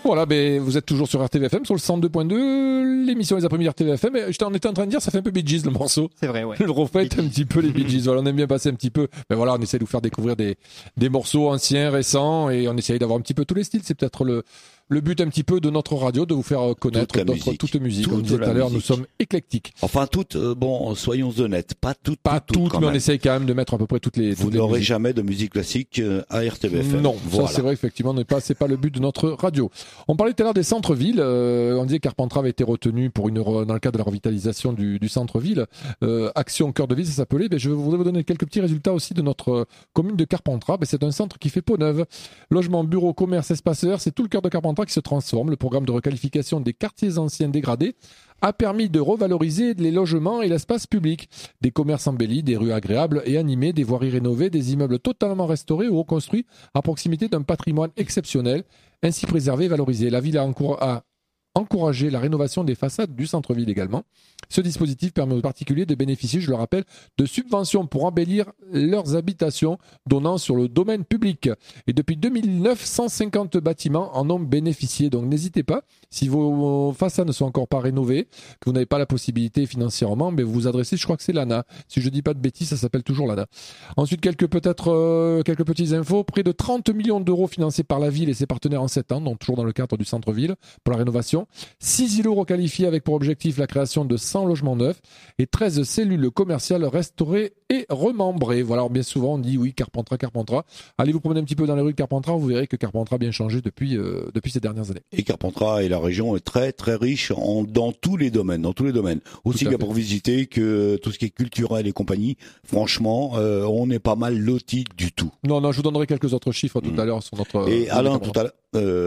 Voilà, ben, vous êtes toujours sur RTVFM, sur le 102.2, l'émission Les Après-midi RTVFM. Et on était en train de dire, ça fait un peu Bee Gees, le morceau. C'est vrai, ouais. Le refait un petit peu les Bee Gees. Voilà, on aime bien passer un petit peu. Ben voilà, on essaie de vous faire découvrir des morceaux anciens, récents, et on essaye d'avoir un petit peu tous les styles. C'est peut-être le but un petit peu de notre radio, de vous faire connaître toute musique. Comme je disais tout à l'heure, nous sommes éclectiques. Enfin, toutes, bon, soyons honnêtes, pas toutes, mais on essaye quand même de mettre à peu près toutes les. Vous n'aurez jamais de musique classique à RTVFM. Non, voilà. Ça c'est vrai, effectivement, c'est pas le but de notre radio. On parlait tout à l'heure des centres-villes. On disait que Carpentras avait été retenu dans le cadre de la revitalisation du centre-ville. Action Cœur de Ville, ça s'appelait. Je voudrais vous donner quelques petits résultats aussi de notre commune de Carpentras. C'est un centre qui fait peau neuve. Logement, bureau, commerce, espace vert, c'est tout le cœur de Carpentras qui se transforme. Le programme de requalification des quartiers anciens dégradés a permis de revaloriser les logements et l'espace public. Des commerces embellis, des rues agréables et animées, des voiries rénovées, des immeubles totalement restaurés ou reconstruits à proximité d'un patrimoine exceptionnel, ainsi préservé et valorisé. La ville a encourager la rénovation des façades du centre-ville également. Ce dispositif permet aux particuliers de bénéficier, je le rappelle, de subventions pour embellir leurs habitations, donnant sur le domaine public. Et depuis 2009, 150 bâtiments en ont bénéficié. Donc n'hésitez pas, si vos façades ne sont encore pas rénovées, que vous n'avez pas la possibilité financièrement, mais vous vous adressez, je crois que c'est l'ANA. Si je dis pas de bêtises, ça s'appelle toujours l'ANA. Ensuite, quelques petites infos. Près de 30 millions d'euros financés par la ville et ses partenaires en 7 ans, donc toujours dans le cadre du centre-ville, pour la rénovation. 6 îlots requalifiés avec pour objectif la création de 100 logements neufs et 13 cellules commerciales restaurées et remembrées. Voilà, alors bien souvent on dit oui, Carpentras. Allez vous promener un petit peu dans les rues de Carpentras, vous verrez que Carpentras a bien changé depuis ces dernières années. Et Carpentras et la région est très très riche dans tous les domaines. Aussi bien pour visiter que tout ce qui est culturel et compagnie. Franchement, on est pas mal lotis du tout. Non, je vous donnerai quelques autres chiffres tout à l'heure sur notre... Et Alain, tout à l'heure,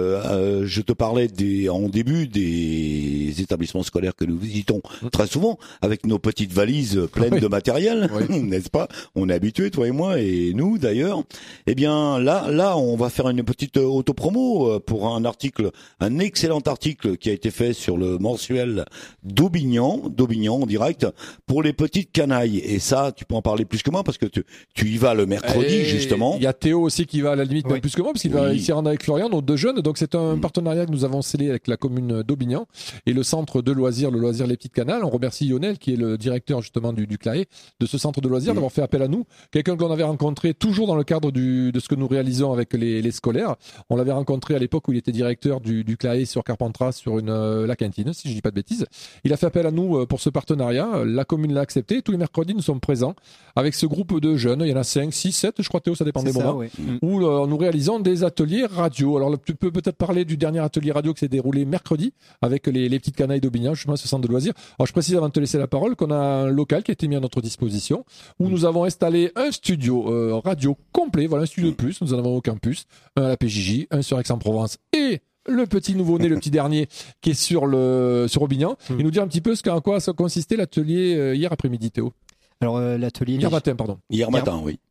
je te parlais en début des établissements scolaires que nous visitons très souvent avec nos petites valises pleines de matériel, n'est-ce pas? On est habitués, toi et moi, et nous d'ailleurs. Eh bien, là, on va faire une petite autopromo pour un excellent article qui a été fait sur le mensuel d'Aubignan en direct pour les petites canailles. Et ça, tu peux en parler plus que moi parce que tu y vas le mercredi, justement. Il y a Théo aussi qui va à la limite même plus que moi parce qu'il va s'y rendre avec Florian, nos deux jeunes. Donc c'est un partenariat que nous avons scellé avec la commune d'Aubignan et le centre de loisirs, le loisir Les Petites Canales. On remercie Lionel qui est le directeur justement du CLAE de ce centre de loisirs d'avoir fait appel à nous. Quelqu'un que l'on avait rencontré toujours dans le cadre de ce que nous réalisons avec les scolaires. On l'avait rencontré à l'époque où il était directeur du CLAE sur Carpentras sur la cantine, si je dis pas de bêtises. Il a fait appel à nous pour ce partenariat. La commune l'a accepté. Tous les mercredis, nous sommes présents avec ce groupe de jeunes. Il y en a 5, 6, 7, je crois Théo, ça dépend des moments. Où nous réalisons des ateliers radio. Alors tu peux peut-être parler du dernier atelier radio qui s'est déroulé mercredi avec les petites canailles d'Aubignan, justement ce centre de loisirs. Alors je précise avant de te laisser la parole qu'on a un local qui a été mis à notre disposition où nous avons installé un studio radio complet, voilà un studio de plus, nous en avons au campus, un à la PJJ, un sur Aix-en-Provence et le petit nouveau-né, le petit dernier qui est sur Aubignan. Et nous dire un petit peu à quoi ça consistait l'atelier hier après-midi, Théo. Alors l'atelier... Hier matin, pardon. Hier matin, oui.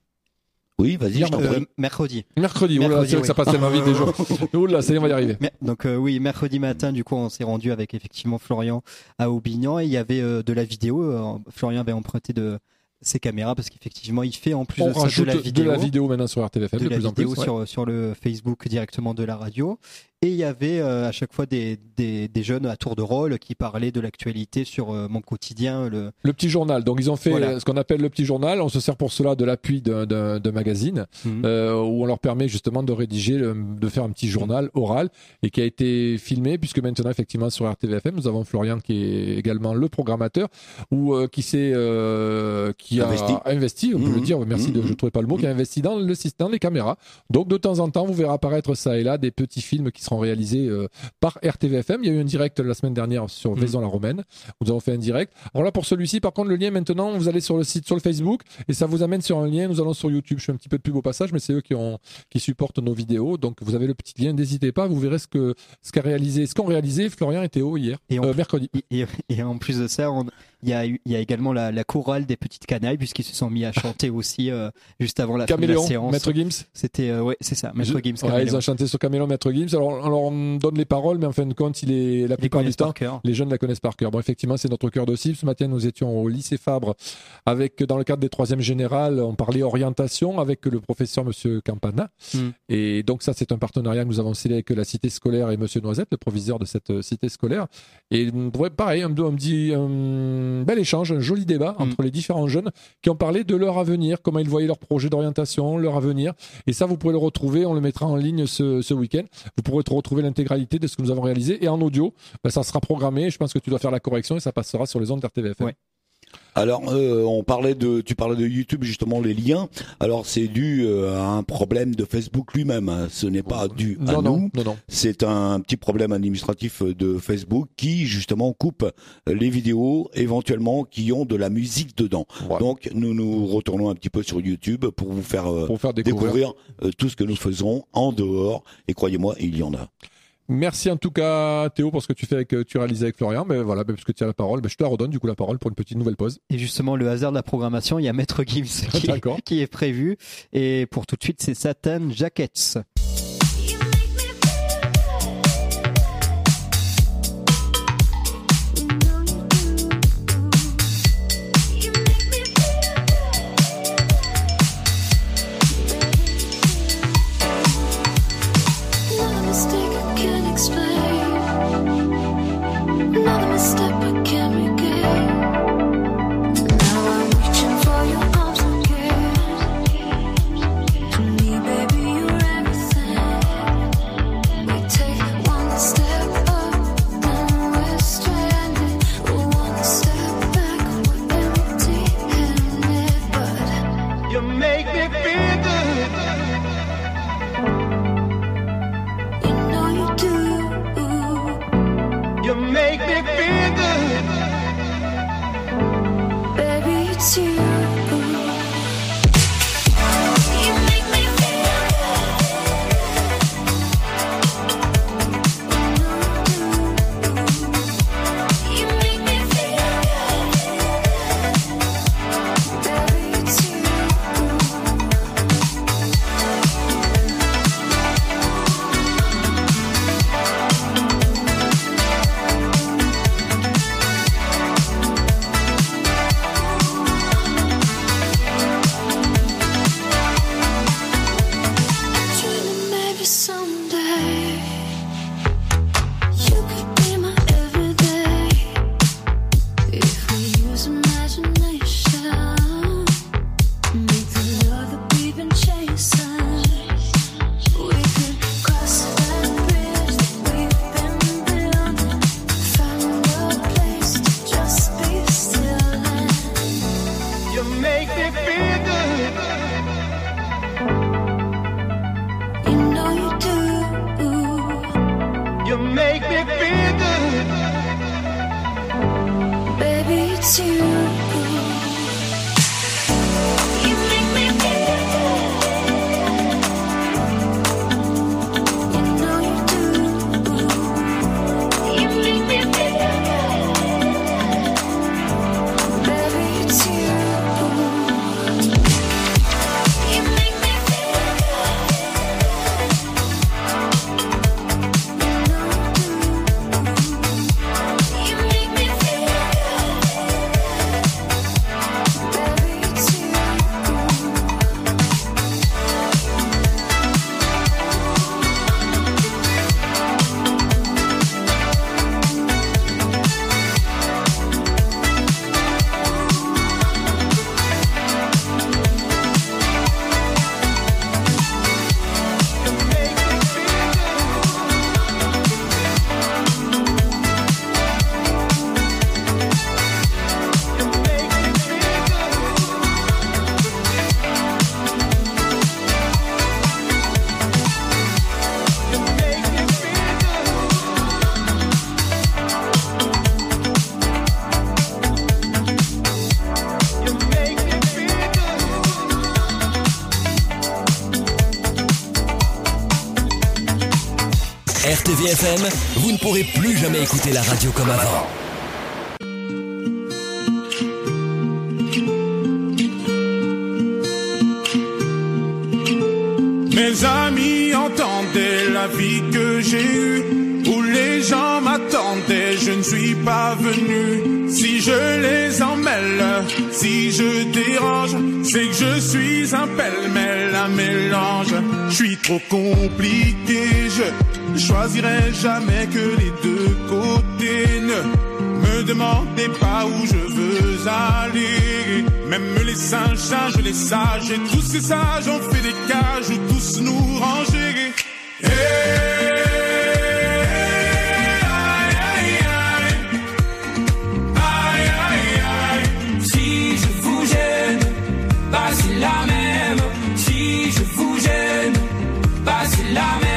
Oui, vas-y, je t'en prie. Mercredi. Oula, c'est vrai que ça passe tellement vite des jours. Oula, ça y est, on va y arriver. Donc mercredi matin, du coup, on s'est rendu avec effectivement Florian à Aubignan et il y avait de la vidéo. Florian avait emprunté de ses caméras parce qu'effectivement il fait en plus on de ça de la vidéo maintenant sur RTVFM de plus en plus sur le Facebook directement de la radio. Et il y avait à chaque fois des jeunes à tour de rôle qui parlaient de l'actualité sur mon quotidien. Le petit journal. Donc ils ont fait ce qu'on appelle le petit journal. On se sert pour cela de l'appui d'un magazine où on leur permet justement de rédiger, de faire un petit journal oral et qui a été filmé puisque maintenant effectivement sur RTVFM nous avons Florian qui est également le programmateur ou qui a investi, on peut le dire. Merci je ne trouvais pas le mot, qui a investi dans les caméras. Donc de temps en temps vous verrez apparaître ça et là des petits films qui seront réalisés par RTVFM. Il y a eu un direct la semaine dernière sur Vaison-la-Romaine. Nous avons fait un direct. Alors là, pour celui-ci, par contre, le lien maintenant, vous allez sur le site, sur le Facebook, et ça vous amène sur un lien. Nous allons sur YouTube. Je fais un petit peu de pub au passage, mais c'est eux qui supportent nos vidéos. Donc, vous avez le petit lien. N'hésitez pas. Vous verrez ce qu'ont réalisé Florian et Théo hier, mercredi. Et en plus de ça, il y a également la chorale des Petites canaille puisqu'ils se sont mis à chanter aussi juste avant la fin de la séance. Maître Gims. C'était c'est ça, Maître Gims. Ouais, ils ont chanté sur Caméléon, Maître Gims. Alors on donne les paroles, mais en fin de compte, la plupart du temps, les jeunes la connaissent par cœur. Bon, effectivement, c'est notre cœur de cible. Ce matin, nous étions au lycée Fabre avec, dans le cadre des 3e générales, on parlait orientation avec le professeur Monsieur Campana. Et donc ça, c'est un partenariat que nous avons scellé avec la cité scolaire et Monsieur Noisette, le proviseur de cette cité scolaire. Et pareil, un bel échange, un joli débat entre les différents jeunes qui ont parlé de leur avenir, comment ils voyaient leur projet d'orientation, leur avenir. Et ça, vous pourrez le retrouver, on le mettra en ligne ce week-end. Vous pourrez retrouver l'intégralité de ce que nous avons réalisé. Et en audio, ça sera programmé. Je pense que tu dois faire la correction et ça passera sur les ondes d'RTVFM. Ouais. Alors, tu parlais de YouTube, justement, les liens. Alors, c'est dû à un problème de Facebook lui-même. Hein. Ce n'est pas dû à nous. Non. C'est un petit problème administratif de Facebook qui, justement, coupe les vidéos, éventuellement, qui ont de la musique dedans. Ouais. Donc, nous retournons un petit peu sur YouTube pour vous faire découvrir tout ce que nous faisons en dehors. Et croyez-moi, il y en a. Merci en tout cas Théo pour ce que tu réalises avec Florian. Mais voilà, puisque tu as la parole, je te la redonne du coup la parole pour une petite nouvelle pause. Et justement, le hasard de la programmation, il y a Maître Gims qui est prévu. Et pour tout de suite, c'est Satan Jackets. RTVFM, vous ne pourrez plus jamais écouter la radio comme avant. amis entendaient la vie que j'ai eue, où les gens m'attendaient, je ne suis pas venu. Si je les emmêle, si je dérange, c'est que je suis un pêle-mêle, un mélange. Je suis trop compliqué, je choisirai jamais que les deux côtés. Ne me demandez pas où je veux aller. Même les singes, les sages, et tous ces sages ont fait des cages où tous nous ranger. Si je vous gêne, bah c'est la même. Si je vous gêne, bah c'est la même.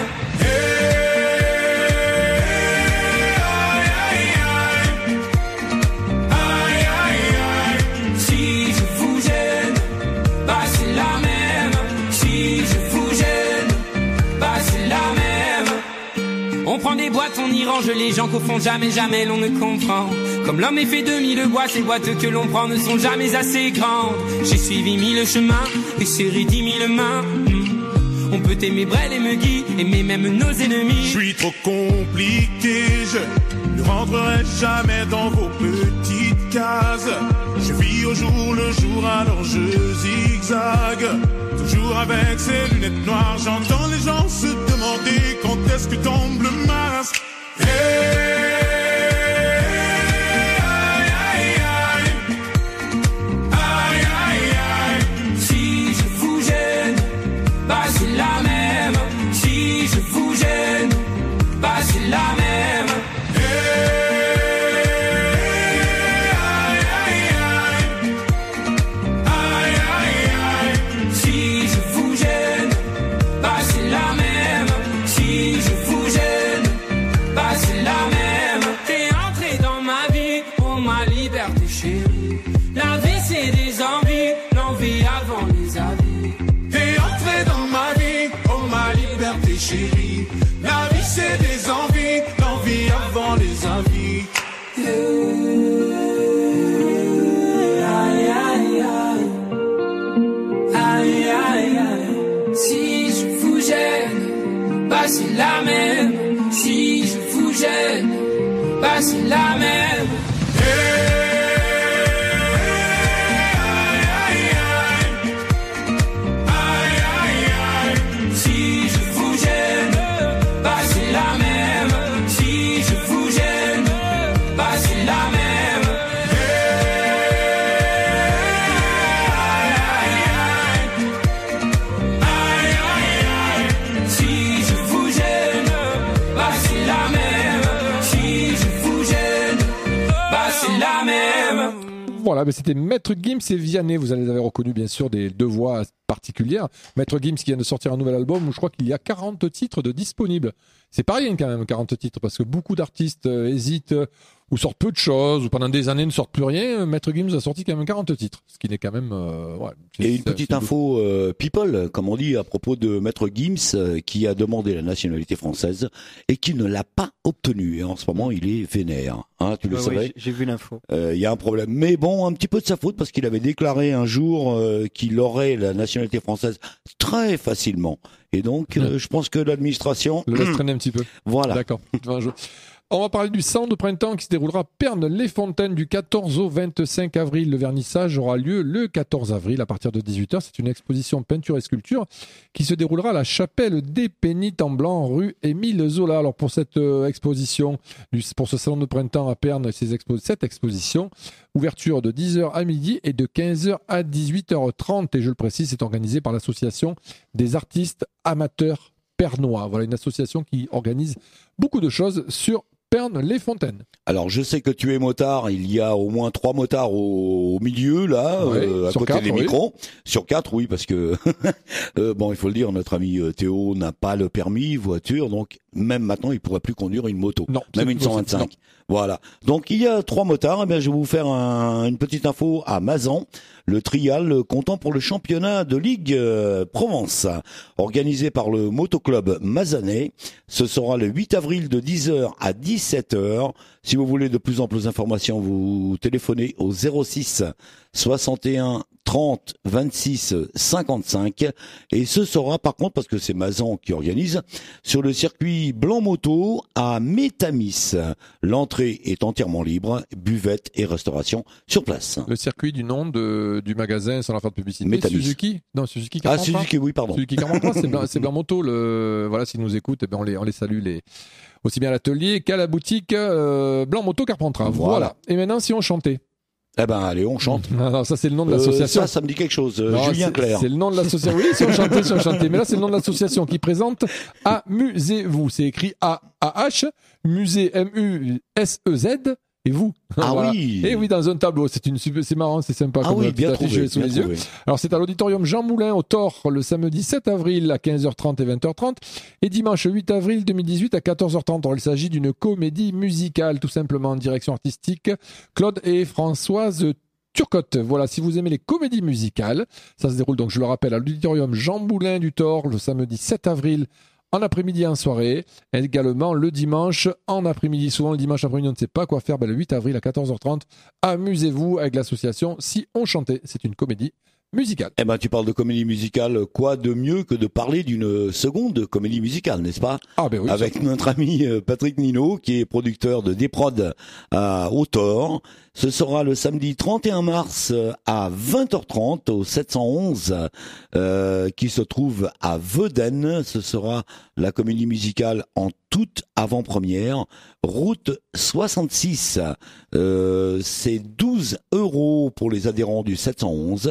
Si je vous gêne, bah c'est la même. Si je vous gêne, bah c'est la même. On prend des boîtes, on y range les gens qu'au fond jamais, jamais l'on ne comprend. Comme l'homme est fait de 1000 boîtes, ces boîtes que l'on prend ne sont jamais assez grandes. J'ai suivi 1000 chemins et serré 10 000 mains. On peut aimer Brel et Megui, aimer même nos ennemis. Je suis trop compliqué, je ne rentrerai jamais dans vos petites cases. Je vis au jour le jour, alors je zigzague. Toujours avec ces lunettes noires, j'entends les gens se demander quand est-ce que tombe le masque. Si je vous gêne, bah c'est la même. Si je vous gêne, bah c'est la même. Si je vous gêne, bah c'est la même. Si je vous gêne, bah c'est la même. T'es entré dans ma vie pour ma liberté chérie. La vie c'est des envies, l'envie avant les avis. T'es entré dans ma vie, oh ma liberté chérie. La vie c'est des envies, l'envie avant les envies. Aïe, aïe, aïe. Aïe, aïe, aïe. Si je vous gêne, bah c'est la même. Si je vous gêne, bah c'est la même. Si je vous gêne, bah c'est la même. Si je vous gêne, bah c'est la même. Si je vous gêne, bah c'est la même. Si je vous gêne, bah c'est la même. Voilà, mais c'était Maître Gims et Vianney. Vous allez les avoir reconnus, bien sûr, des deux voix particulières. Maître Gims qui vient de sortir un nouvel album où je crois qu'il y a 40 titres de disponibles. C'est pas rien quand même, 40 titres, parce que beaucoup d'artistes hésitent ou sortent peu de choses, ou pendant des années ne sortent plus rien. Maître Gims a sorti quand même 40 titres, ce qui n'est quand même... ouais, et une petite info people, comme on dit, à propos de Maître Gims, qui a demandé la nationalité française et qui ne l'a pas obtenue. Et en ce moment, il est vénère. Hein, tu le savais? Oui, j'ai vu l'info. Il y a un problème. Mais bon, un petit peu de sa faute, parce qu'il avait déclaré un jour qu'il aurait la nationalité française très facilement. Et donc, je pense que l'administration... le laisse traîner un petit peu. Voilà. D'accord. On va parler du Salon de printemps qui se déroulera à Pernes-les-Fontaines du 14 au 25 avril. Le vernissage aura lieu le 14 avril à partir de 18h. C'est une exposition peinture et sculpture qui se déroulera à la chapelle des Pénitents Blancs, rue Émile Zola. Alors pour cette exposition, pour ce Salon de printemps à Pernes, cette exposition, ouverture de 10h à midi et de 15h à 18h30. Et je le précise, c'est organisé par l'association des artistes amateurs pernois. Voilà une association qui organise beaucoup de choses sur Pernes-les-Fontaines. Alors je sais que tu es motard, il y a au moins 3 motards au milieu là, à côté 4, des micros. Sur 4, oui, parce que bon, il faut le dire, notre ami Théo n'a pas le permis voiture, donc même maintenant il pourrait plus conduire une moto, non, même une 125. Non. Voilà. Donc il y a 3 motards. Eh bien, je vais vous faire une petite info à Mazan. Le trial comptant pour le championnat de Ligue Provence, organisé par le motoclub mazanais. Ce sera le 8 avril de 10h à 17h. Si vous voulez de plus amples informations, vous téléphonez au 06 61 30 26 55 et ce sera par contre, parce que c'est Mazan qui organise, sur le circuit Blanc Moto à Métamis. L'entrée est entièrement libre, buvette et restauration sur place. Le circuit du nom du magasin, sans la faire de publicité, Métamis. Suzuki. Non, Suzuki 43. Ah, Suzuki, oui, pardon. Suzuki 43, c'est Blanc Moto. Voilà, s'ils nous écoutent, on les salue, aussi bien à l'atelier qu'à la boutique Blanc Moto Carpentras. Voilà. Et maintenant, si on chantait. Eh ben, allez, on chante. Non, ça c'est le nom de l'association. Ça me dit quelque chose. Non, Julien Clerc. C'est le nom de l'association. Oui, si on chantait. Mais là, c'est le nom de l'association qui présente Amusez-vous. C'est écrit A-A-H, musée M-U-S-E-Z. Et vous. Ah voilà. oui. Et oui, dans un tableau. C'est marrant, c'est sympa. Ah comme oui, bien trouvé. Sous les yeux. Alors, c'est à l'auditorium Jean Moulin au Thor le samedi 7 avril à 15h30 et 20h30 et dimanche 8 avril 2018 à 14h30. Alors, il s'agit d'une comédie musicale, tout simplement, en direction artistique. Claude et Françoise Turcotte. Voilà, si vous aimez les comédies musicales, ça se déroule donc, je le rappelle, à l'auditorium Jean Moulin du Thor le samedi 7 avril en après-midi en soirée, et également le dimanche en après-midi. Souvent le dimanche après-midi on ne sait pas quoi faire, le 8 avril à 14h30, amusez-vous avec l'association Si on chantait. C'est une comédie musicale. Eh ben, tu parles de comédie musicale, quoi de mieux que de parler d'une seconde comédie musicale, n'est-ce pas? Ah ben oui. Avec notre ami Patrick Nino, qui est producteur de Déprod à Autor. Ce sera le samedi 31 mars à 20h30 au 711, qui se trouve à Veden. Ce sera la comédie musicale en toute avant-première. Route 66. C'est 12 € pour les adhérents du 711.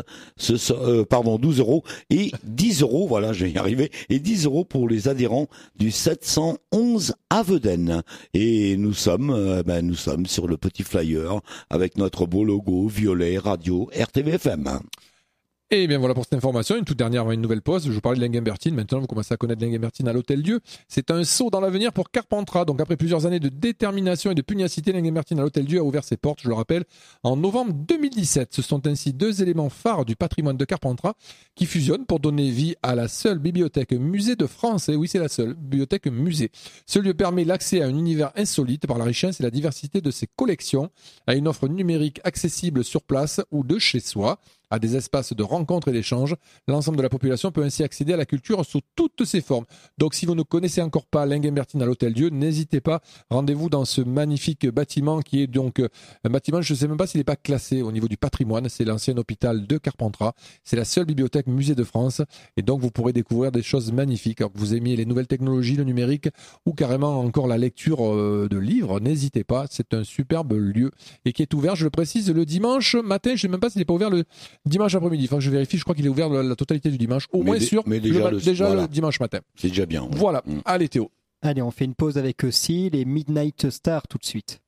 12 € et 10 €, voilà, je vais y arriver, et 10 € pour les adhérents du 711 à Veden. Et nous sommes sur le petit flyer avec notre beau logo violet radio RTV-FM. Et bien voilà pour cette information. Une toute dernière, une nouvelle pause. Je vous parlais de Linguimbertine. Maintenant, vous commencez à connaître Linguimbertine à l'Hôtel Dieu. C'est un saut dans l'avenir pour Carpentras. Donc, après plusieurs années de détermination et de pugnacité, Linguimbertine à l'Hôtel Dieu a ouvert ses portes, je le rappelle, en novembre 2017. Ce sont ainsi deux éléments phares du patrimoine de Carpentras qui fusionnent pour donner vie à la seule bibliothèque musée de France. Et oui, c'est la seule bibliothèque musée. Ce lieu permet l'accès à un univers insolite par la richesse et la diversité de ses collections, à une offre numérique accessible sur place ou de chez soi, à des espaces de rencontres et d'échanges. L'ensemble de la population peut ainsi accéder à la culture sous toutes ses formes. Donc si vous ne connaissez encore pas Linguimbertine à l'Hôtel Dieu, n'hésitez pas, rendez-vous dans ce magnifique bâtiment qui est donc un bâtiment, je ne sais même pas s'il n'est pas classé au niveau du patrimoine, c'est l'ancien hôpital de Carpentras, c'est la seule bibliothèque musée de France et donc vous pourrez découvrir des choses magnifiques. Alors que vous aimiez les nouvelles technologies, le numérique ou carrément encore la lecture de livres, n'hésitez pas, c'est un superbe lieu et qui est ouvert, je le précise, le dimanche matin, je ne sais même pas s'il n'est pas ouvert le dimanche après-midi. Enfin, je vérifie, je crois qu'il est ouvert la totalité du dimanche, au moins sûr, mais déjà le dimanche matin. C'est déjà bien. Ouais. Voilà. Allez Théo. Allez, on fait une pause avec Seal et Midnight Star tout de suite.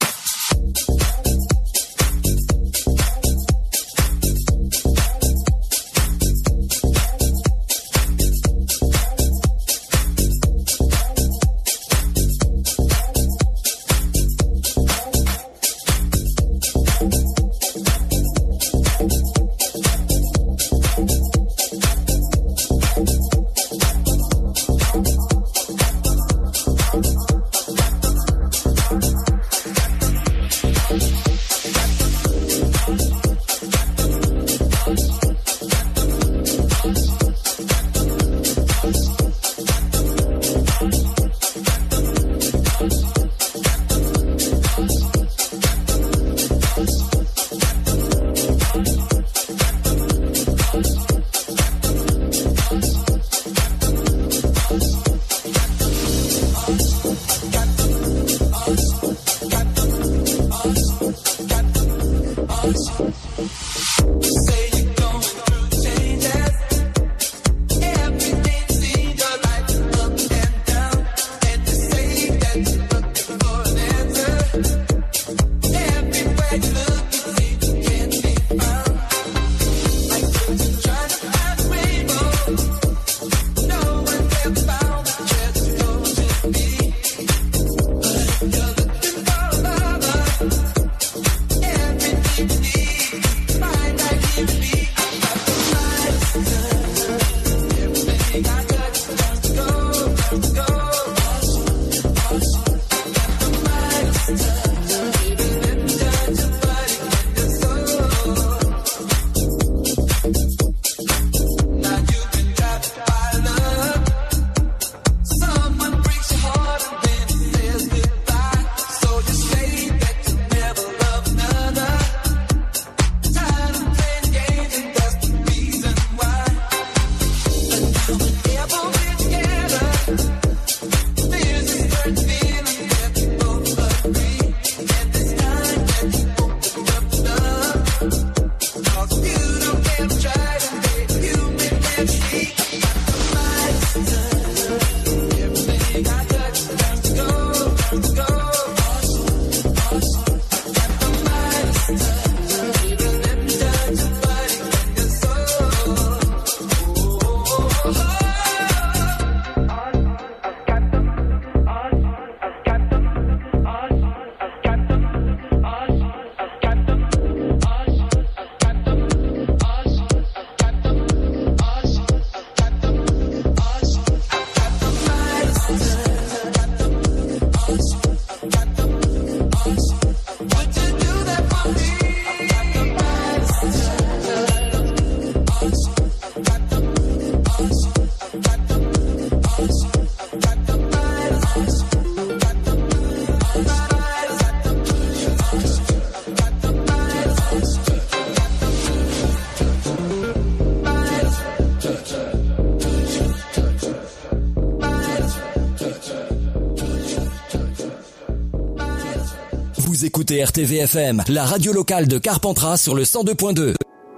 Vous écoutez RTVFM, la radio locale de Carpentras sur le 102.2.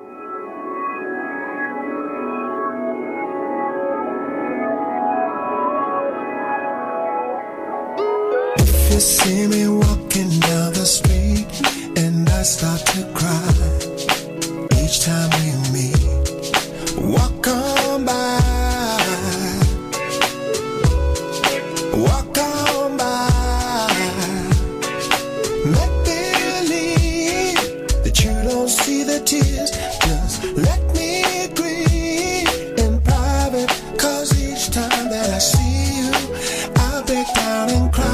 If you see me walking down the street and I start to cry each time we meet, walk on by, walk on by. Make believe that you don't see the tears. Just let me grieve in private, 'cause each time that I see you, I break down and cry.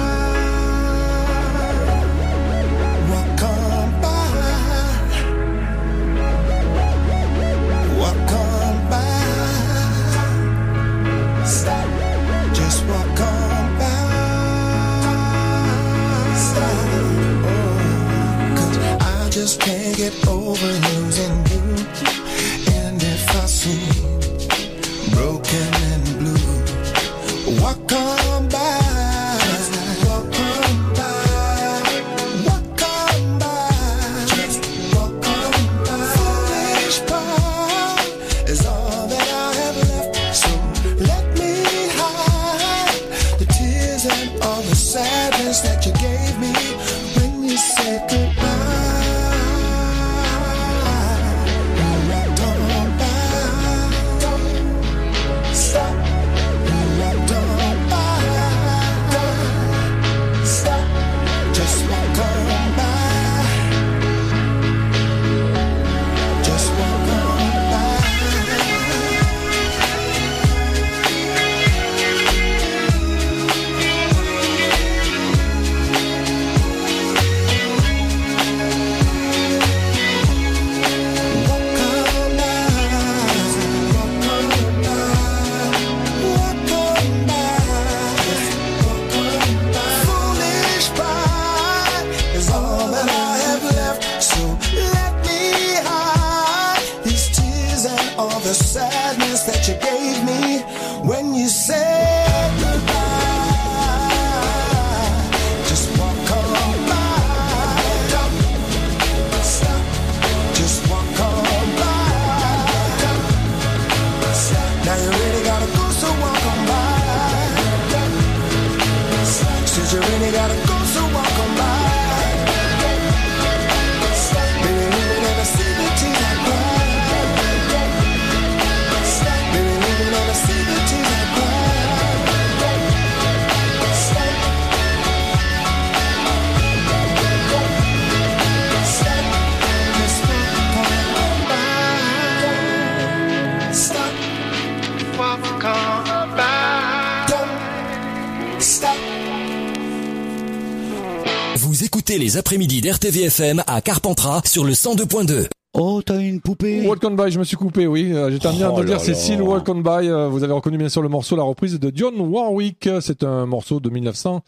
Just can't get over losing you. And if I seem broken and blue, walk on by, walk on by, walk on by, just walk on by. Foolish part is all that I have left, so let me hide the tears and all the sadness that you gave me when you said goodbye. That you gave me when you said goodbye. Just walk on by. Don't stop. Just walk on by. Don't stop. Now you really gotta go, so walk on by. Don't stop. Said you really gotta go, so walk on by. Don't stop. Baby, you will never see the tears I cry. Vous écoutez les après-midi d'RTVFM à Carpentras sur le 102.2. Oh, t'as une poupée. Walk on by, je me suis coupé, oui. J'étais en train de dire, c'est Seal Walk on by. Vous avez reconnu bien sûr le morceau, la reprise de Dionne Warwick. C'est un morceau de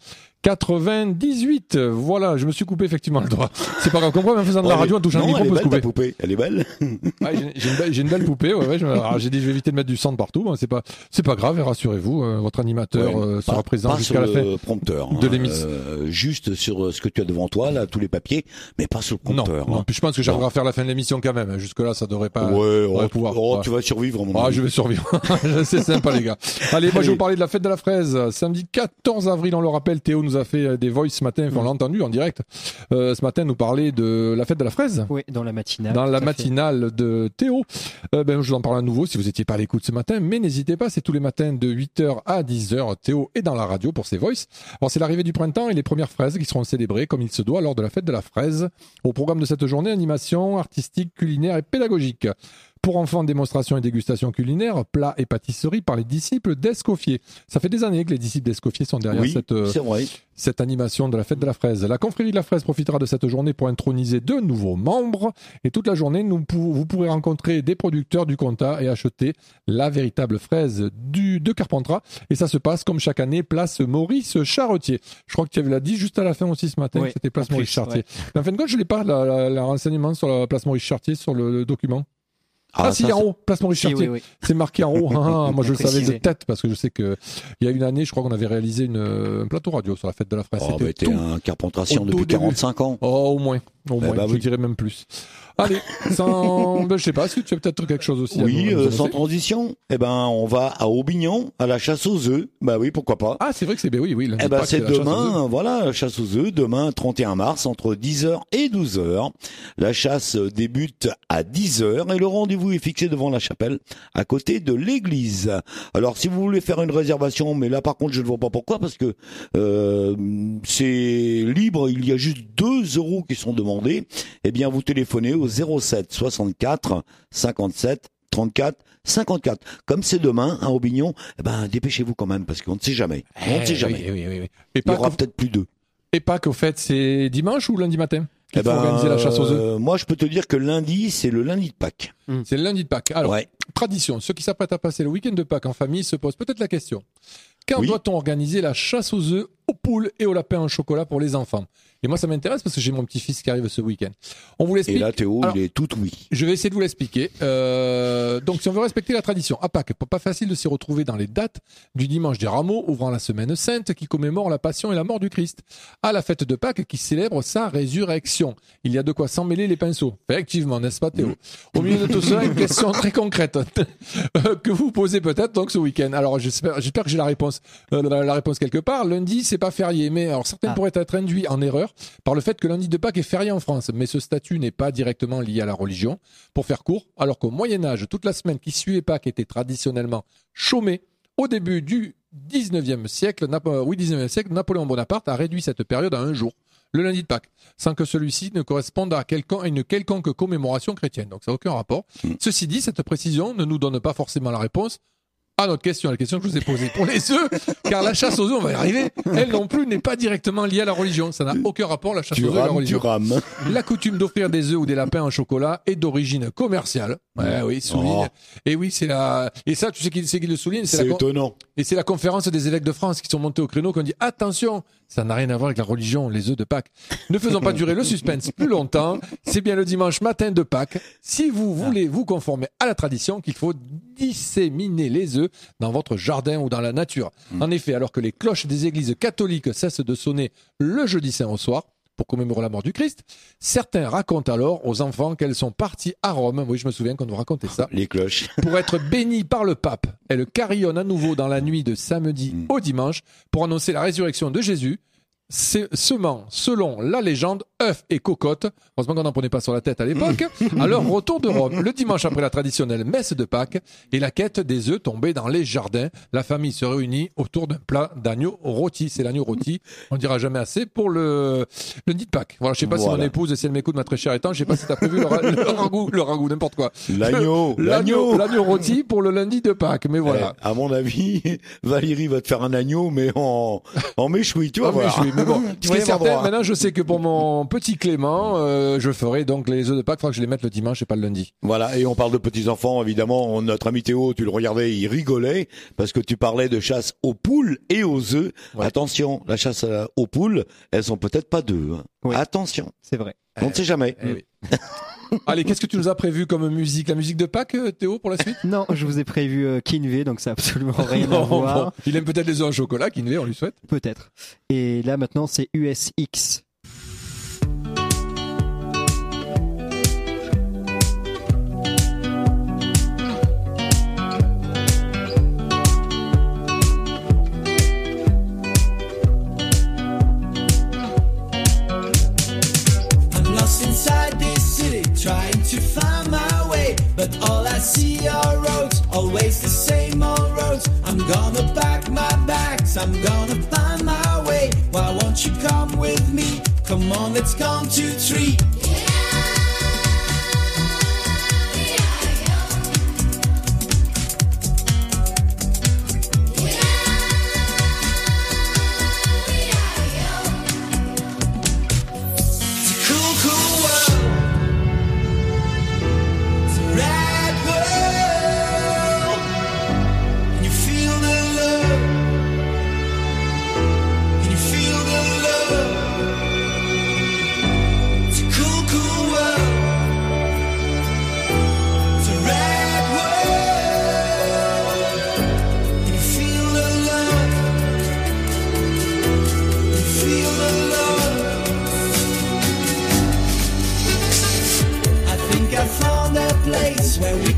1998. Voilà, je me suis coupé effectivement le doigt. C'est pas grave, comprends, en faisant de la radio, en touchant le micro, on peut se couper. Ta poupée, elle est belle. Ah, j'ai une belle poupée, ouais. Alors, j'ai dit, je vais éviter de mettre du sang de partout. Bon, c'est pas grave, et rassurez-vous, votre animateur sera présent jusqu'à la fin prompteur, de l'émission. Juste sur ce que tu as devant toi, là, tous les papiers, mais pas sur le prompteur. Non, puis je pense que j'arriverai à faire la fin de l'émission quand même. Jusque-là, ça devrait pas pouvoir. Ouais. Tu vas survivre, mon ami. Je vais survivre. C'est sympa, les gars. Allez, moi, je vais vous parler de la fête de la fraise. Samedi 14 avril, on le rappelle, Théo nous a fait des voice ce matin, on l'a entendu en direct. Ce matin, nous parlait de la fête de la fraise. Oui, dans la matinale. Dans la matinale de Théo. Je vous en parle à nouveau si vous n'étiez pas à l'écoute ce matin, mais n'hésitez pas, c'est tous les matins de 8h à 10h. Théo est dans la radio pour ses voice. Alors, c'est l'arrivée du printemps et les premières fraises qui seront célébrées comme il se doit lors de la fête de la fraise. Au programme de cette journée, animation artistique, culinaire et pédagogique. Pour enfants, démonstration et dégustation culinaire, plats et pâtisseries par les disciples d'Escoffier. Ça fait des années que les disciples d'Escoffier sont derrière cette animation de la fête de la fraise. La confrérie de la fraise profitera de cette journée pour introniser de nouveaux membres. Et toute la journée, vous pourrez rencontrer des producteurs du Comtat et acheter la véritable fraise de Carpentras. Et ça se passe comme chaque année, place Maurice Charretier. Je crois que tu avais dit juste à la fin aussi ce matin que c'était place Maurice Charretier. Mais en fin de compte, je n'ai pas le renseignement sur la place Maurice Charretier sur le document. Ah si, en haut, place Maurice Chartier. Oui. C'est marqué en haut. Moi, je le savais de Précisé. tête parce que je sais que il y a une année, je crois qu'on avait réalisé un plateau radio sur la fête de la fraise. Oh, mais t'es un Carpentration depuis 45 ans. Oh, au moins. bah je oui. dirais même plus. Allez, je sais pas, est-ce que tu as peut-être quelque chose aussi Oui, à nous sans annoncer transition. On va à Aubignon, à la chasse aux œufs. Bah oui, pourquoi pas. Ah, c'est vrai que c'est, oui. lundi de Pâques, C'est la chasse aux œufs. demain, voilà, la chasse aux œufs, demain, 31 mars, entre 10h et 12h. La chasse débute à 10h et le rendez-vous est fixé devant la chapelle, à côté de l'église. Alors, si vous voulez faire une réservation, mais là, par contre, je ne vois pas pourquoi, parce que c'est libre, il y a juste 2 € qui sont demandés. Eh bien, vous téléphonez au 07 64 57 34 54. Comme c'est demain à Aubignon, dépêchez-vous quand même, parce qu'on ne sait jamais. On ne sait jamais. Oui. Il Et y aura peut-être plus d'œufs. Et Pâques, au fait, c'est dimanche ou lundi matin qu'il faut organiser la chasse aux œufs? Moi, je peux te dire que lundi, c'est le lundi de Pâques. C'est le lundi de Pâques. Alors, Ouais. tradition, ceux qui s'apprêtent à passer le week-end de Pâques en famille se posent peut-être la question. Quand Oui. doit-on organiser la chasse aux œufs, aux poules et aux lapins en chocolat pour les enfants? Et moi, ça m'intéresse parce que j'ai mon petit-fils qui arrive ce week-end. On vous l'explique. Et là, Théo, Alors, il est tout oui. je vais essayer de vous l'expliquer. Donc, si on veut respecter la tradition, à Pâques, pas facile de s'y retrouver dans les dates du dimanche des Rameaux, ouvrant la semaine sainte, qui commémore la passion et la mort du Christ, à la fête de Pâques qui célèbre sa résurrection. Il y a de quoi s'emmêler les pinceaux. Effectivement, n'est-ce pas, Théo? Au milieu de tout cela, une question très concrète que vous posez peut-être donc ce week-end. Alors, j'espère que j'ai la réponse quelque part. Lundi, c'est pas férié, mais alors certains pourraient être induits en erreur par le fait que lundi de Pâques est férié en France, mais ce statut n'est pas directement lié à la religion. Pour faire court, alors qu'au Moyen-Âge, toute la semaine qui suivait Pâques était traditionnellement chômée, au début du 19e siècle, Napoléon Bonaparte a réduit cette période à un jour, le lundi de Pâques, sans que celui-ci ne corresponde à une quelconque commémoration chrétienne. Donc ça n'a aucun rapport. Ceci dit, cette précision ne nous donne pas forcément la réponse à notre question, la question que je vous ai posée pour les œufs, car la chasse aux œufs, on va y arriver, elle non plus n'est pas directement liée à la religion. Ça n'a aucun rapport, la chasse aux œufs et la religion. La coutume d'offrir des œufs ou des lapins en chocolat est d'origine commerciale. Ouais, oui, souligne. Et oui, et ça, tu sais qui le souligne? C'est étonnant. Et c'est la conférence des évêques de France qui sont montés au créneau, qui ont dit, attention, ça n'a rien à voir avec la religion, les œufs de Pâques. Ne faisons pas durer le suspense plus longtemps. C'est bien le dimanche matin de Pâques. Si vous voulez vous conformer à la tradition, qu'il faut disséminer les œufs dans votre jardin ou dans la nature. En effet, alors que les cloches des églises catholiques cessent de sonner le jeudi saint au soir, pour commémorer la mort du Christ, certains racontent alors aux enfants qu'elles sont parties à Rome, oui je me souviens qu'on nous racontait ça, les cloches, pour être bénies par le pape. Elles carillonnent à nouveau dans la nuit de samedi au dimanche pour annoncer la résurrection de Jésus, semant, selon la légende, œufs et cocottes, heureusement qu'on n'en prenait pas sur la tête à l'époque, à leur retour de Rome, le dimanche après la traditionnelle messe de Pâques et la quête des œufs tombés dans les jardins. La famille se réunit autour d'un plat d'agneau rôti. C'est l'agneau rôti, on ne dira jamais assez, pour le lundi de Pâques. Voilà, je sais pas si mon épouse, si elle m'écoute, ma très chère étant, je sais pas si t'as prévu le ragoût, n'importe quoi. L'agneau rôti pour le lundi de Pâques, mais voilà. À mon avis, Valérie va te faire un agneau, mais en méchoui, tu vas voir. Mais bon, ce qui est certain, maintenant je sais que pour mon petit Clément, je ferai donc les œufs de Pâques, il faudra que je les mette le dimanche et pas le lundi. Voilà, et on parle de petits enfants, évidemment, notre ami Théo, tu le regardais, il rigolait, parce que tu parlais de chasse aux poules et aux œufs. Ouais. Attention, la chasse aux poules, elles sont peut-être pas d'œufs. Hein. Oui. Attention. C'est vrai. On ne sait jamais. Oui. Allez, qu'est-ce que tu nous as prévu comme musique? La musique de Pâques, Théo, pour la suite? Non, je vous ai prévu Kinvey, donc ça n'a absolument rien à voir. Bon, il aime peut-être les œufs en chocolat, Kinvey, on lui souhaite. Peut-être. Et là, maintenant, c'est USX. Trying to find my way, but all I see are roads, always the same old roads. I'm gonna pack my bags, I'm gonna find my way. Why won't you come with me? Come on, let's count 2, 3. Cool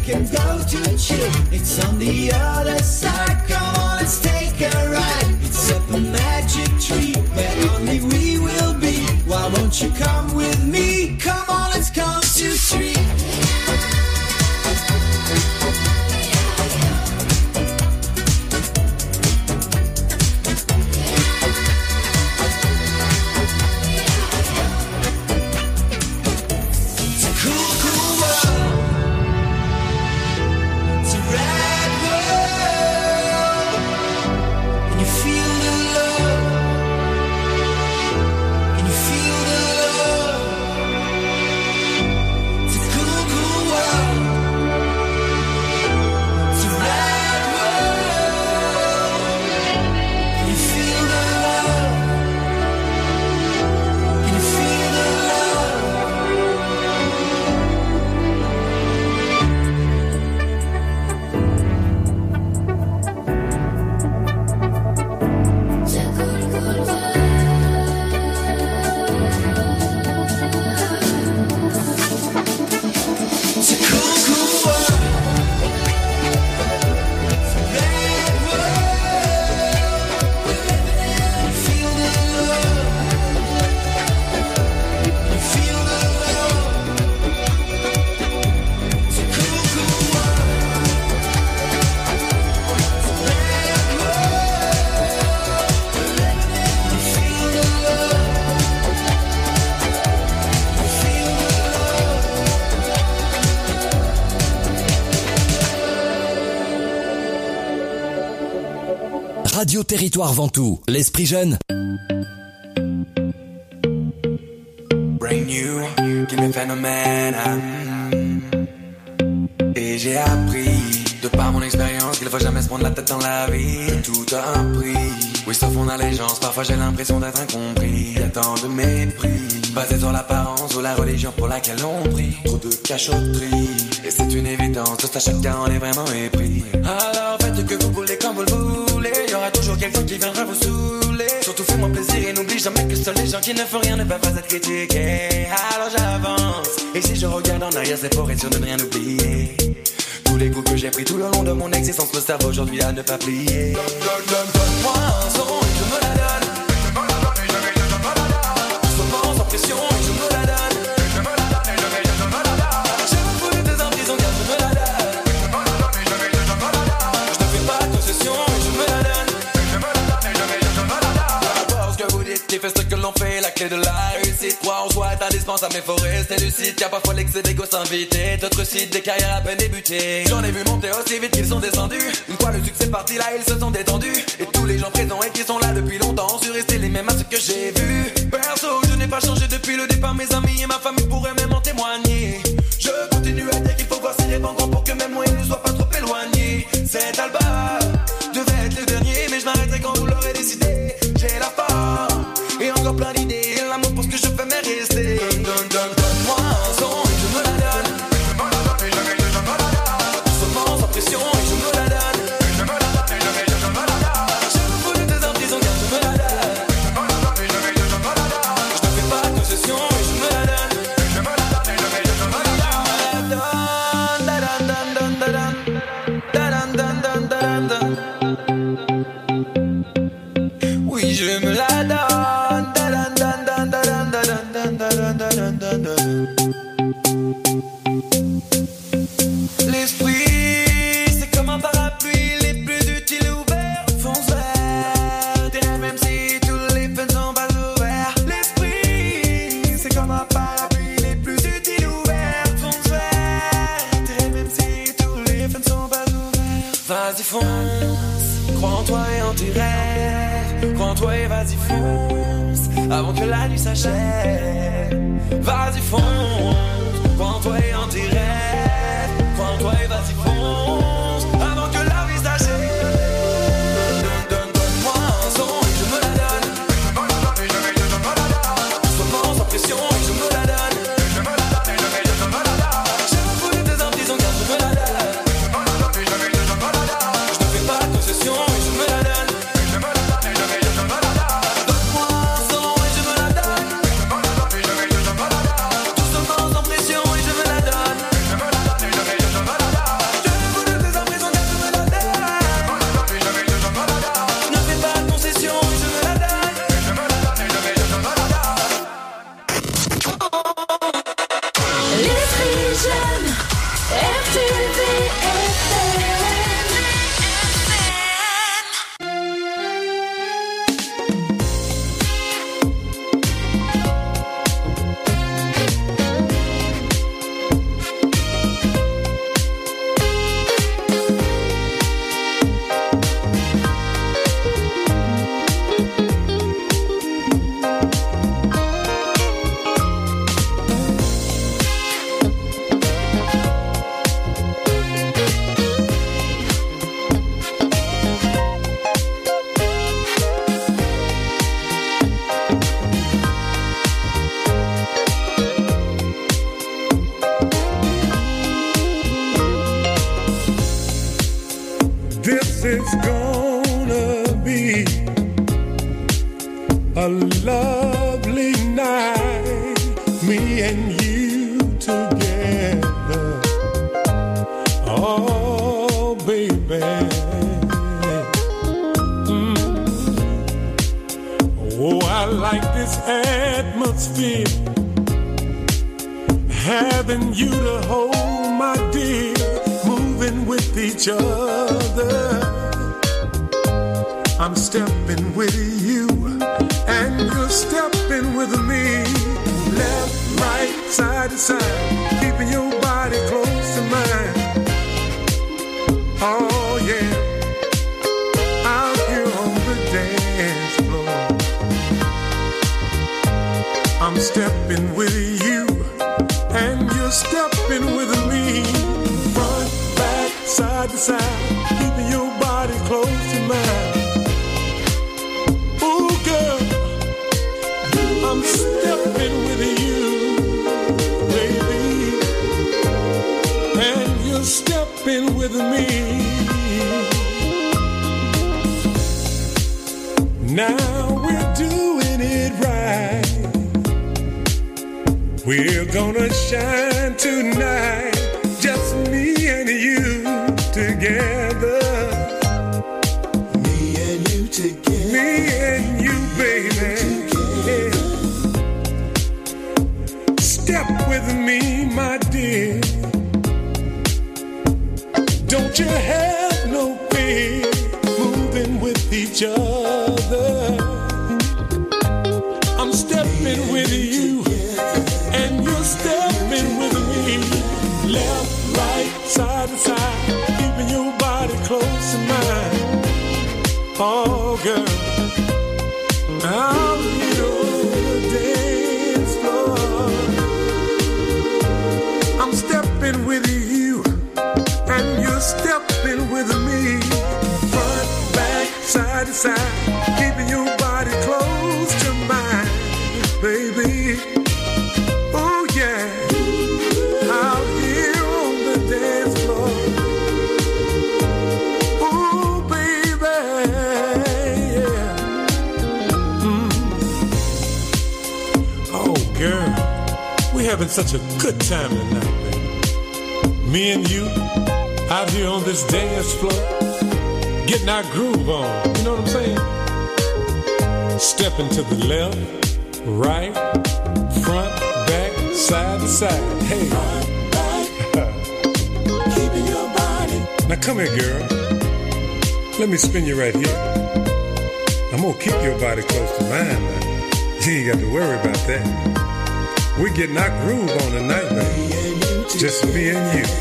can go to chill. It's on the other side. Come on, let's take a ride. It's up a magic tree where only we will be. Why won't you come with me? Come on, let's come to tree. Radio Territoire Ventoux, l'esprit jeune. Brand new, qui me phénomène. Et j'ai appris, de par mon expérience, qu'il faut jamais se prendre la tête dans la vie. Tout a un prix, oui sauf mon allégeance. Parfois j'ai l'impression d'être incompris. Y a tant de mépris, basé sur l'apparence ou la religion pour laquelle on prie. Trop de cachotterie, et c'est une évidence. Tout à chacun on est vraiment épris. Alors faites que vous voulez comme vous le voulez. Y'aura toujours quelqu'un qui viendra vous saouler. Surtout fais-moi plaisir et n'oublie jamais que seuls les gens qui ne font rien ne peuvent pas être critiqués. Alors j'avance, et si je regarde en arrière c'est pour être sûr de ne rien oublier. Tous les coups que j'ai pris tout le long de mon existence me servent aujourd'hui à ne pas plier. Donne-moi un son et je me la donne. Seulement sans pression et je me la donne. Je me fous de tes emprisons car je me la donne. Je ne fais pas de concession et je me la donne. Parce que vous dites qui fait ce que l'on fait, la clé de la réussite. Croire en soi est indispensable mais faut rester lucide. Car parfois l'excès d'ego s'invite. D'autres sites, des carrières à peine débutées. J'en ai vu monter aussi vite qu'ils sont descendus. Une fois le succès parti là ils se sont détendus. Et tous les gens présents et qui sont là depuis longtemps ont su rester les mêmes à ce que j'ai vu. Perso je n'ai pas changé depuis le départ. Mes amis et ma famille pourraient même en témoigner. Je continue à dire qu'il faut voir ses rêves en grand pour que même moi il ne soit pas trop éloigné. Cet album devait être le dernier, mais je m'arrêterai quand vous l'aurez décidé. J'ai la forme et encore plein d'idées. L'amour pour ce que je fais m'est resté. Donne-moi un son et je me la donne. Seulement sans pression et je me la donne. Je me fous de tes emprisons car je me la donne. Je ne fais pas de concession et je me la donne. Oui, je me la donne. L'esprit, c'est comme un parapluie, les plus utiles ouverts, fonce vers tes rêves, même si tous les feux ne sont pas ouverts. L'esprit, c'est comme un parapluie, les plus utiles ouverts, fonce vers tes rêves, même si tous les feux ne sont pas ouverts. Vas-y fonce, crois en toi et en tes rêves, crois en toi et vas-y fonce, avant que la nuit s'achève. Vas-y fonce, crois en toi et en tes rêves, crois en toi et vas-y fonce, avant que la vie s'achève. Donne-moi un son et je me la donne. Seulement sans pression et je me la donne. Je me fous de tes emprisons car je me la donne. Je ne fais pas de concession et je me la donne. Donne-moi un son et je me la donne. Tout seulement sans pression et je me la donne. it's gonna be a lovely night, me and you together. Oh, baby. Oh, I like this atmosphere, having you to hold, my dear, moving with each other. I'm stepping with you, and you're stepping with me. Left, right, side to side, keeping your body close to mine. Oh yeah, out here on the dance floor, I'm stepping with you, and you're stepping with me. Front, back, side to side, keeping your body close to mine. Ooh, girl, I'm stepping with you, baby, and you're stepping with me. Now we're doing it right. We're gonna shine tonight, just me and you together. Me and you together. Me and you, baby. Yeah. Step with me, my dear. Don't you have no fear, moving with each other. I'm stepping with you, and you're stepping with me. Left, right, side to side, keeping your body close to mine. Oh, girl, out here on the dance floor, I'm stepping with you, and you're stepping with me. Front, back, side to side, keeping your body close to mine, baby. Oh yeah, out here on the dance floor. Oh baby, yeah. Oh girl, we having such a good time tonight, baby. Me and you out here on this dance floor, getting our groove on. You know what I'm saying? Stepping to the left, right, front, back, side to side. Hey, keeping your body. Now come here, girl. Let me spin you right here. I'm gonna keep your body close to mine now. You ain't got to worry about that. We're getting our groove on tonight, baby. Just me and you.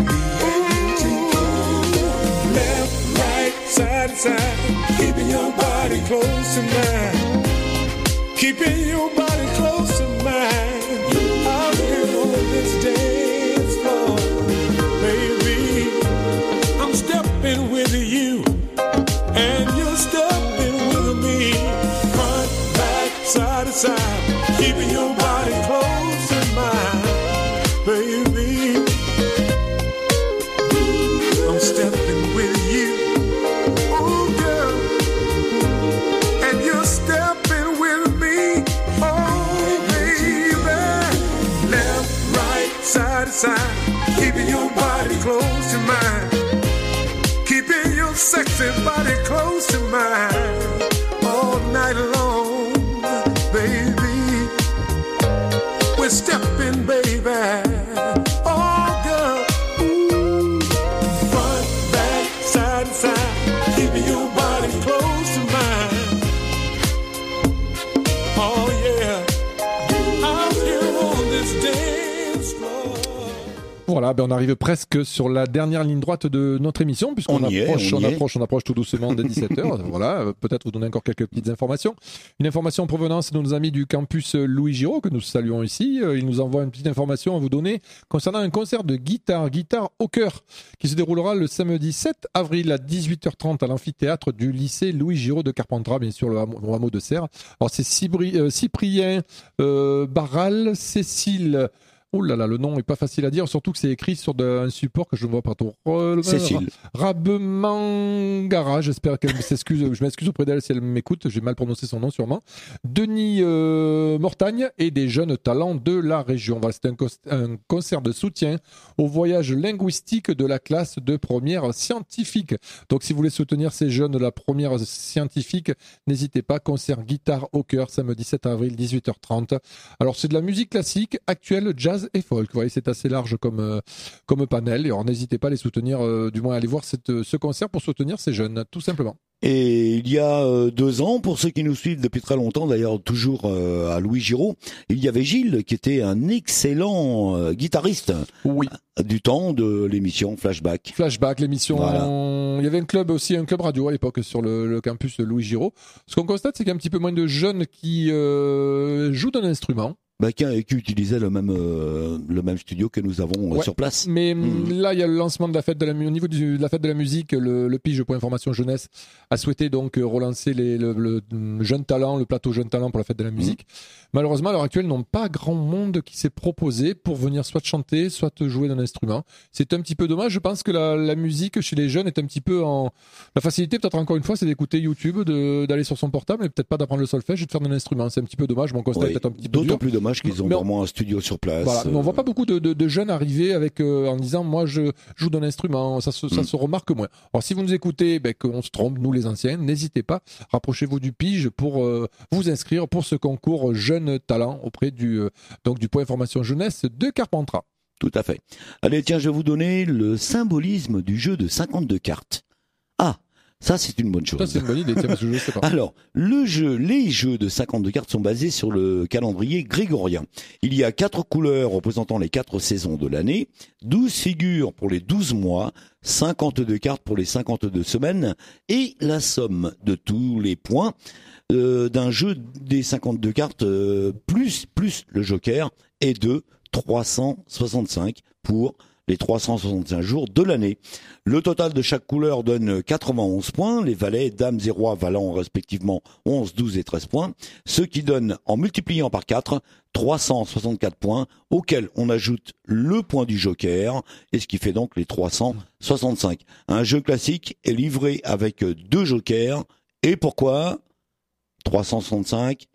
Left, right, side to side, keeping your body close to mine. Keeping your body close to mine. Out here on this dance floor, baby, I'm stepping with you, and you're stepping with me. Front, back, side to side, keeping your body close to mine, baby. I'm stepping with you, oh girl, and you're stepping with me, oh baby. Left, right, side to side, keeping your body close to mine, keeping your sexy body close to mine, all night long, baby. We're stepping, baby. Oh girl, ooh. Front, back, side to side, keeping your body close to mine. Oh yeah, out here on this dance floor. Voilà, ben on arrive presque sur la dernière ligne droite de notre émission, puisqu'on approche tout doucement des 17h. Voilà, peut-être vous donner encore quelques petites informations. Une information en provenance de nos amis du campus Louis Giraud, que nous saluons ici. Ils nous envoient une petite information à vous donner concernant un concert de guitare au cœur, qui se déroulera le samedi 7 avril à 18h30 à l'amphithéâtre du lycée Louis Giraud de Carpentras, bien sûr, le hameau de Serres. Alors c'est Cyprien Barral, Cécile Oh là là, le nom est pas facile à dire, surtout que c'est écrit sur un support que je ne vois pas trop. Cécile. Rabemangara, j'espère qu'elle s'excuse, je m'excuse auprès d'elle si elle m'écoute, j'ai mal prononcé son nom sûrement. Denis Mortagne et des jeunes talents de la région. Voilà, c'était un concert de soutien au voyage linguistique de la classe de première scientifique. Donc si vous voulez soutenir ces jeunes de la première scientifique, n'hésitez pas, concert guitare au cœur, samedi 7 avril, 18h30. Alors c'est de la musique classique, actuelle, jazz et folk. Vous voyez, c'est assez large comme panel. Et alors n'hésitez pas à les soutenir, du moins à aller voir ce concert pour soutenir ces jeunes, tout simplement. Et il y a 2 ans, pour ceux qui nous suivent depuis très longtemps, d'ailleurs toujours à Louis Giraud, il y avait Gilles qui était un excellent guitariste du temps de l'émission Flashback. Flashback, l'émission. Voilà. Il y avait un club radio à l'époque sur le campus de Louis Giraud. Ce qu'on constate, c'est qu'il y a un petit peu moins de jeunes qui jouent d'un instrument. Qui utilisait le même studio que nous avons sur place. Mais là, il y a le lancement de la fête de la musique. Au niveau de la fête de la musique, le Pige.information jeunesse a souhaité donc relancer le jeune talent, le plateau jeune talent pour la fête de la musique. Malheureusement, à l'heure actuelle, n'ont pas grand monde qui s'est proposé pour venir soit chanter, soit jouer d'un instrument. C'est un petit peu dommage. Je pense que la musique chez les jeunes est un petit peu la facilité, peut-être encore une fois, c'est d'écouter YouTube, d'aller sur son portable, mais peut-être pas d'apprendre le solfège et de faire d'un instrument. C'est un petit peu dommage. Mon constat est peut-être un petit peu d'autant plus dommage qu'ils ont vraiment un studio sur place. Voilà. Mais on voit pas beaucoup de jeunes arriver en disant moi je joue d'un instrument. Ça se remarque moins. Alors si vous nous écoutez, qu'on se trompe, nous les anciens, n'hésitez pas, rapprochez-vous du Pige pour vous inscrire pour ce concours Jeunes Talents auprès du Point Information Jeunesse de Carpentras. Tout à fait. Allez, tiens, je vais vous donner le symbolisme du jeu de 52 cartes. Ah, ça c'est une bonne chose. Ça c'est une bonne idée, tiens, parce que je sais pas. Alors, les jeux de 52 cartes sont basés sur le calendrier grégorien. Il y a 4 couleurs représentant les 4 saisons de l'année, 12 figures pour les 12 mois, 52 cartes pour les 52 semaines, et la somme de tous les points d'un jeu des 52 cartes plus le joker est de 365 pour les 365 jours de l'année. Le total de chaque couleur donne 91 points, les valets, dames et rois valant respectivement 11, 12 et 13 points, ce qui donne, en multipliant par 4, 364 points, auxquels on ajoute le point du joker, et ce qui fait donc les 365. Un jeu classique est livré avec 2 jokers, et pourquoi 365,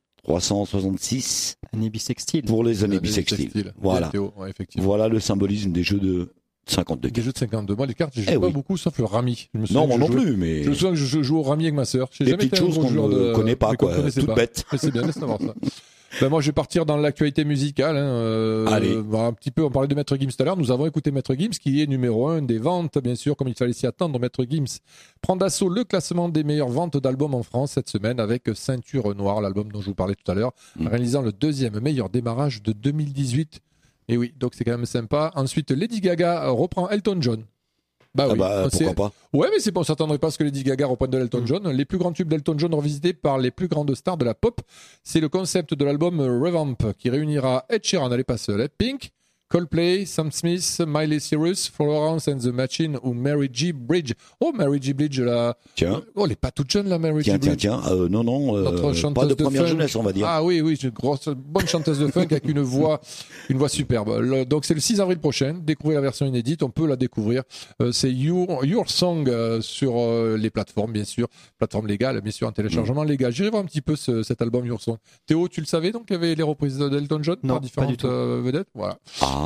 366 années bissextiles. Pour les années bissextiles. Voilà. Voilà le symbolisme des jeux de 52. Des jeux de 52. Moi, les cartes, je joue pas beaucoup, sauf le rami. Non, moi non plus, mais. Je me souviens que je joue au rami avec ma sœur. Des petites choses qu'on ne connaît pas, quoi. Toutes bêtes. C'est bien de savoir ça. Moi, je vais partir dans l'actualité musicale. Allez. Un petit peu, on parlait de Maître Gims tout à l'heure. Nous avons écouté Maître Gims, qui est numéro 1 des ventes, bien sûr, comme il fallait s'y attendre. Maître Gims prend d'assaut le classement des meilleures ventes d'albums en France cette semaine avec Ceinture Noire, l'album dont je vous parlais tout à l'heure, réalisant le 2e meilleur démarrage de 2018. Et oui, donc c'est quand même sympa. Ensuite, Lady Gaga reprend Elton John. Pourquoi pas. Ouais, mais c'est bon, on s'attendrait pas à ce que Lady Gaga reprenne de l'Elton John. Les plus grands tubes d'Elton John revisités par les plus grandes stars de la pop. C'est le concept de l'album Revamp qui réunira Ed Sheeran, elle est pas seule, Pink, Coldplay, Sam Smith, Miley Cyrus, Florence and the Machine ou Mary J. Blige. Oh, Mary J. Blige, là. Tiens. Oh, elle est pas toute jeune, là, Mary J. Blige. Tiens. Pas de première jeunesse, on va dire. Ah oui, une bonne chanteuse de funk avec une voix superbe. Donc, c'est le 6 avril prochain. Découvrez la version inédite. On peut la découvrir. C'est Your Song sur les plateformes, bien sûr. Plateformes légales, bien sûr, en téléchargement légal. J'irai voir un petit peu cet album Your Song. Théo, tu le savais, donc, il y avait les reprises d'Elton John par différentes vedettes? Voilà.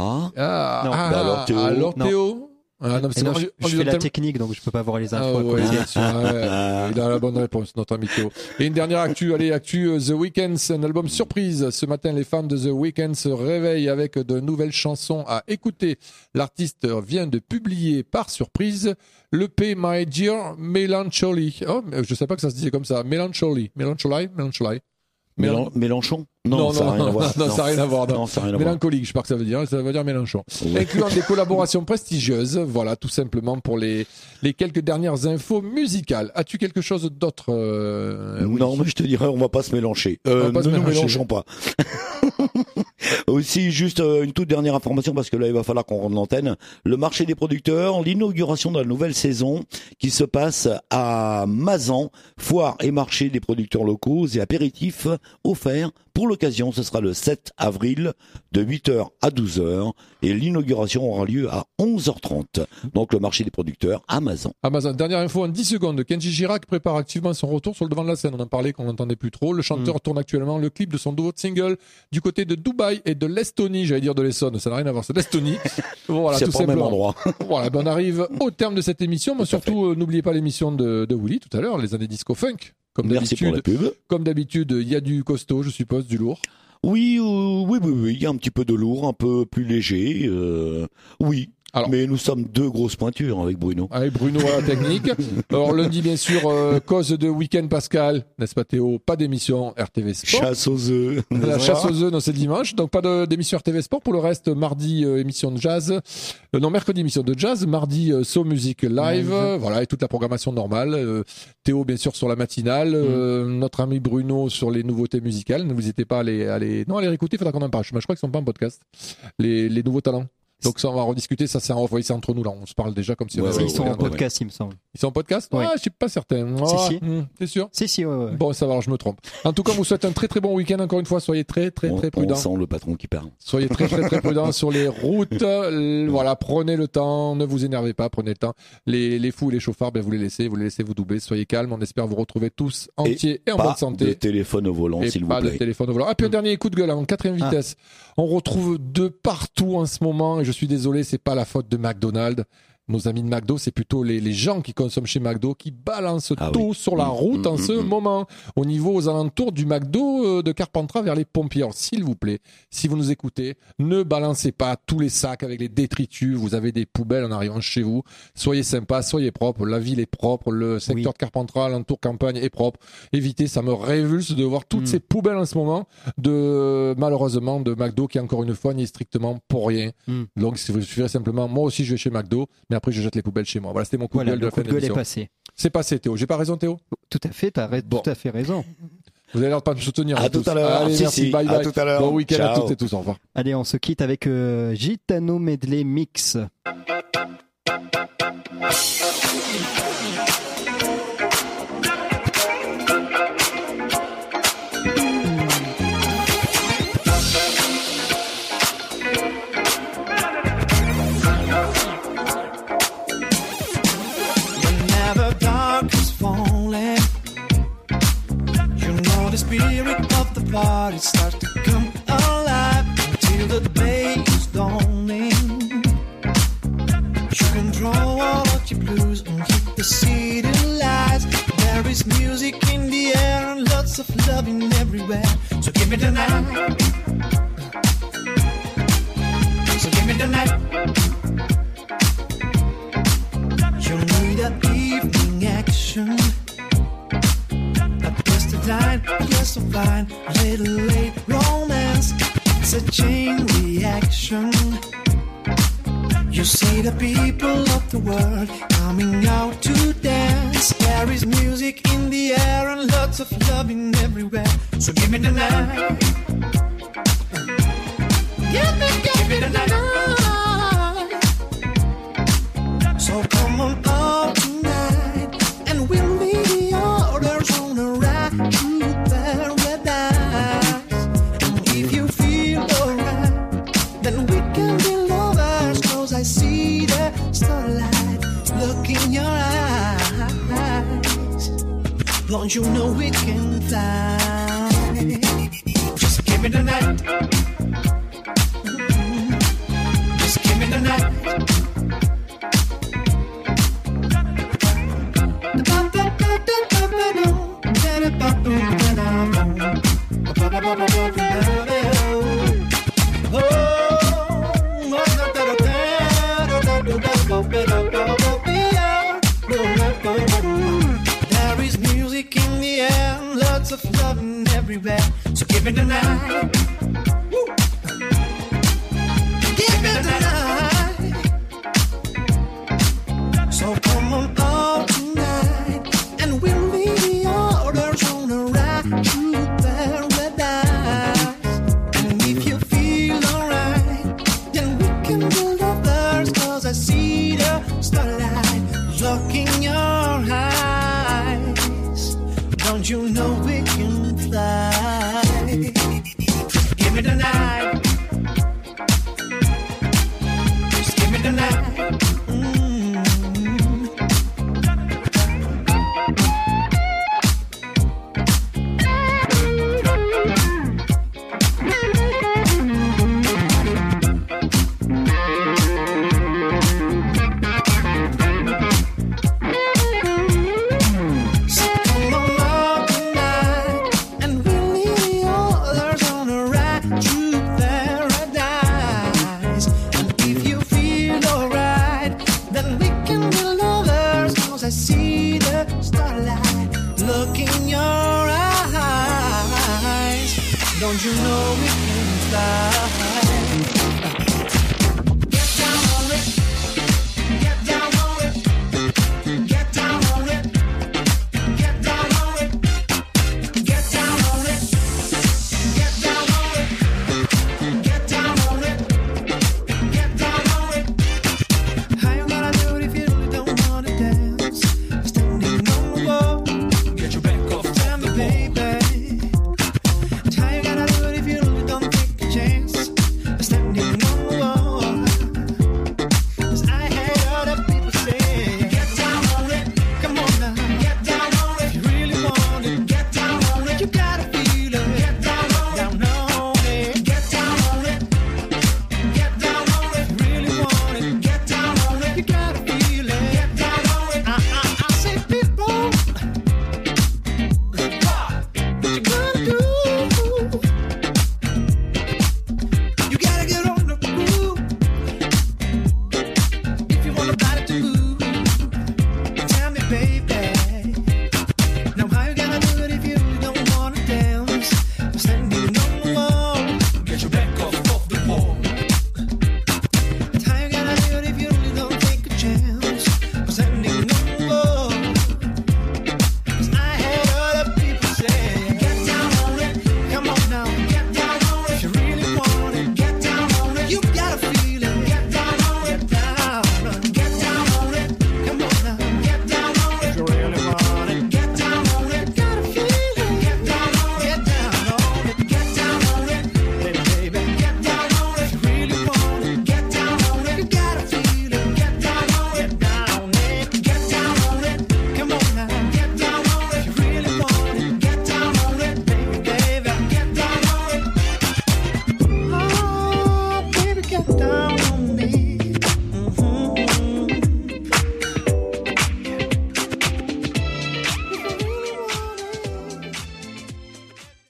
Alors Théo. Je fais la technique, donc je peux pas voir les infos. Il a la bonne réponse, notre ami Théo. Et une dernière actu, The Weeknd, un album surprise. Ce matin, les fans de The Weeknd se réveillent avec de nouvelles chansons à écouter. L'artiste vient de publier par surprise l'EP My Dear Melancholy. Oh, je sais pas que ça se disait comme ça. Melancholy. Mélenchon? Non, ça n'a rien à voir. Non, ça n'a rien à voir. Non, ça n'a rien à voir. Mélancolique, je crois que ça veut dire Mélenchon. Oui. Incluant des collaborations prestigieuses. Voilà, tout simplement pour les quelques dernières infos musicales. As-tu quelque chose d'autre, Non, mais je te dirais, on va pas se mélanger. Ne nous mélangeons pas. Aussi, juste une toute dernière information, parce que là, il va falloir qu'on rende l'antenne. Le marché des producteurs, l'inauguration de la nouvelle saison qui se passe à Mazan, foire et marché des producteurs locaux et apéritifs offerts pour l'occasion. Ce sera le 7 avril de 8h à 12h et l'inauguration aura lieu à 11h30. Donc le marché des producteurs à Mazan. Amazon. Dernière info en 10 secondes. Kenji Girac prépare activement son retour sur le devant de la scène. On en parlait qu'on n'entendait plus trop. Le chanteur tourne actuellement le clip de son nouveau single du côté de Dubaï et de l'Estonie. J'allais dire de l'Essonne. Ça n'a rien à voir. C'est l'Estonie. Voilà, c'est tout pas le même simplement. endroit. Voilà, ben on arrive au terme de cette émission. Mais surtout, n'oubliez pas l'émission de Willy tout à l'heure, les années disco funk. Merci pour la pub. Comme d'habitude, il y a du costaud, je suppose, du lourd. Oui, il y a un petit peu de lourd, un peu plus léger. Oui. Alors, mais nous sommes deux grosses pointures avec Bruno. Avec Bruno à la technique. Alors lundi, bien sûr, cause de week-end Pascal, n'est-ce pas Théo? Pas d'émission RTV Sport. Chasse aux œufs. La chasse aux œufs, non, c'est dimanche. Donc pas d'émission RTV Sport. Pour le reste, mardi, émission de jazz. Mercredi, émission de jazz. Mardi, So Music Live. Voilà, et toute la programmation normale. Théo, bien sûr, sur la matinale. Notre ami Bruno sur les nouveautés musicales. Ne vous hésitez pas à les réécouter. Il faudra qu'on en parle. Je crois qu'ils sont pas en podcast. Les nouveaux talents. Donc ça, on va rediscuter. Ça, c'est entre nous là. On se parle déjà comme si on avait. Ils sont en podcast, il me semble. Ils sont en podcast? Ouais. Je suis pas certain. Si. T'es sûr? Si, ouais. Bon, ça va, alors je me trompe. En tout cas, on vous souhaite un très très bon week-end. Encore une fois, soyez très prudents. On sent le patron qui parle. Soyez très prudents sur les routes. Voilà, prenez le temps. Ne vous énervez pas. Prenez le temps. Les fous et les chauffards, vous les laissez vous doubler. Soyez calmes. On espère vous retrouver tous entiers et en bonne santé. Pas de téléphone au volant, s'il vous plaît. Pas de téléphone au volant. Ah, puis un dernier coup de gueule en 4ème vitesse. On retrouve de partout en ce moment, et je suis désolé, c'est pas la faute de McDonald's. Nos amis de McDo, c'est plutôt les gens qui consomment chez McDo qui balancent tout sur la route en ce moment. Au niveau aux alentours du McDo de Carpentras vers les pompiers. Alors, s'il vous plaît, si vous nous écoutez, ne balancez pas tous les sacs avec les détritus. Vous avez des poubelles en arrivant chez vous. Soyez sympas, soyez propres. La ville est propre. Le secteur de Carpentras, l'entour campagne est propre. Évitez, ça me révulse de voir toutes ces poubelles en ce moment malheureusement, de McDo qui, encore une fois, n'y est strictement pour rien. Donc, il suffirait simplement, moi aussi, je vais chez McDo, mais après, je jette les poubelles chez moi. Voilà, c'était mon coup de gueule de la fin de l'émission. est passé. C'est passé, Théo. J'ai pas raison, Théo? Tout à fait, tout à fait raison. Vous avez l'air de pas me soutenir. À tout à l'heure. Allez, merci, bye bye. À tout à l'heure. Bon week-end à Ciao. toutes et tous. Au revoir. Allez, on se quitte avec Gitano Medley Mix. Whenever dark is falling, you know the spirit of the party starts to come alive until the day is dawning. You can draw all of your blues and keep the city lights. There is music in the air and lots of loving everywhere. So give me the night. So give me the night. You need an evening action. A place to dine, a place to find a little late romance. It's a chain reaction. You see the people of the world coming out to dance. There is music in the air and lots of loving everywhere. So give me the night. Give me the night. So come on out tonight and we'll be the orders on a ride to paradise. And if you feel alright, then we can be lovers. 'Cause I see the starlight look in your eyes. Don't you know we can fly? Just give me the night. Just give me the night. There is music in the air, lots of loving everywhere. So give me the night. Give me the night. So come on out tonight, and we'll leave the orders on a ride to paradise. And if you feel Don't you know we can fly?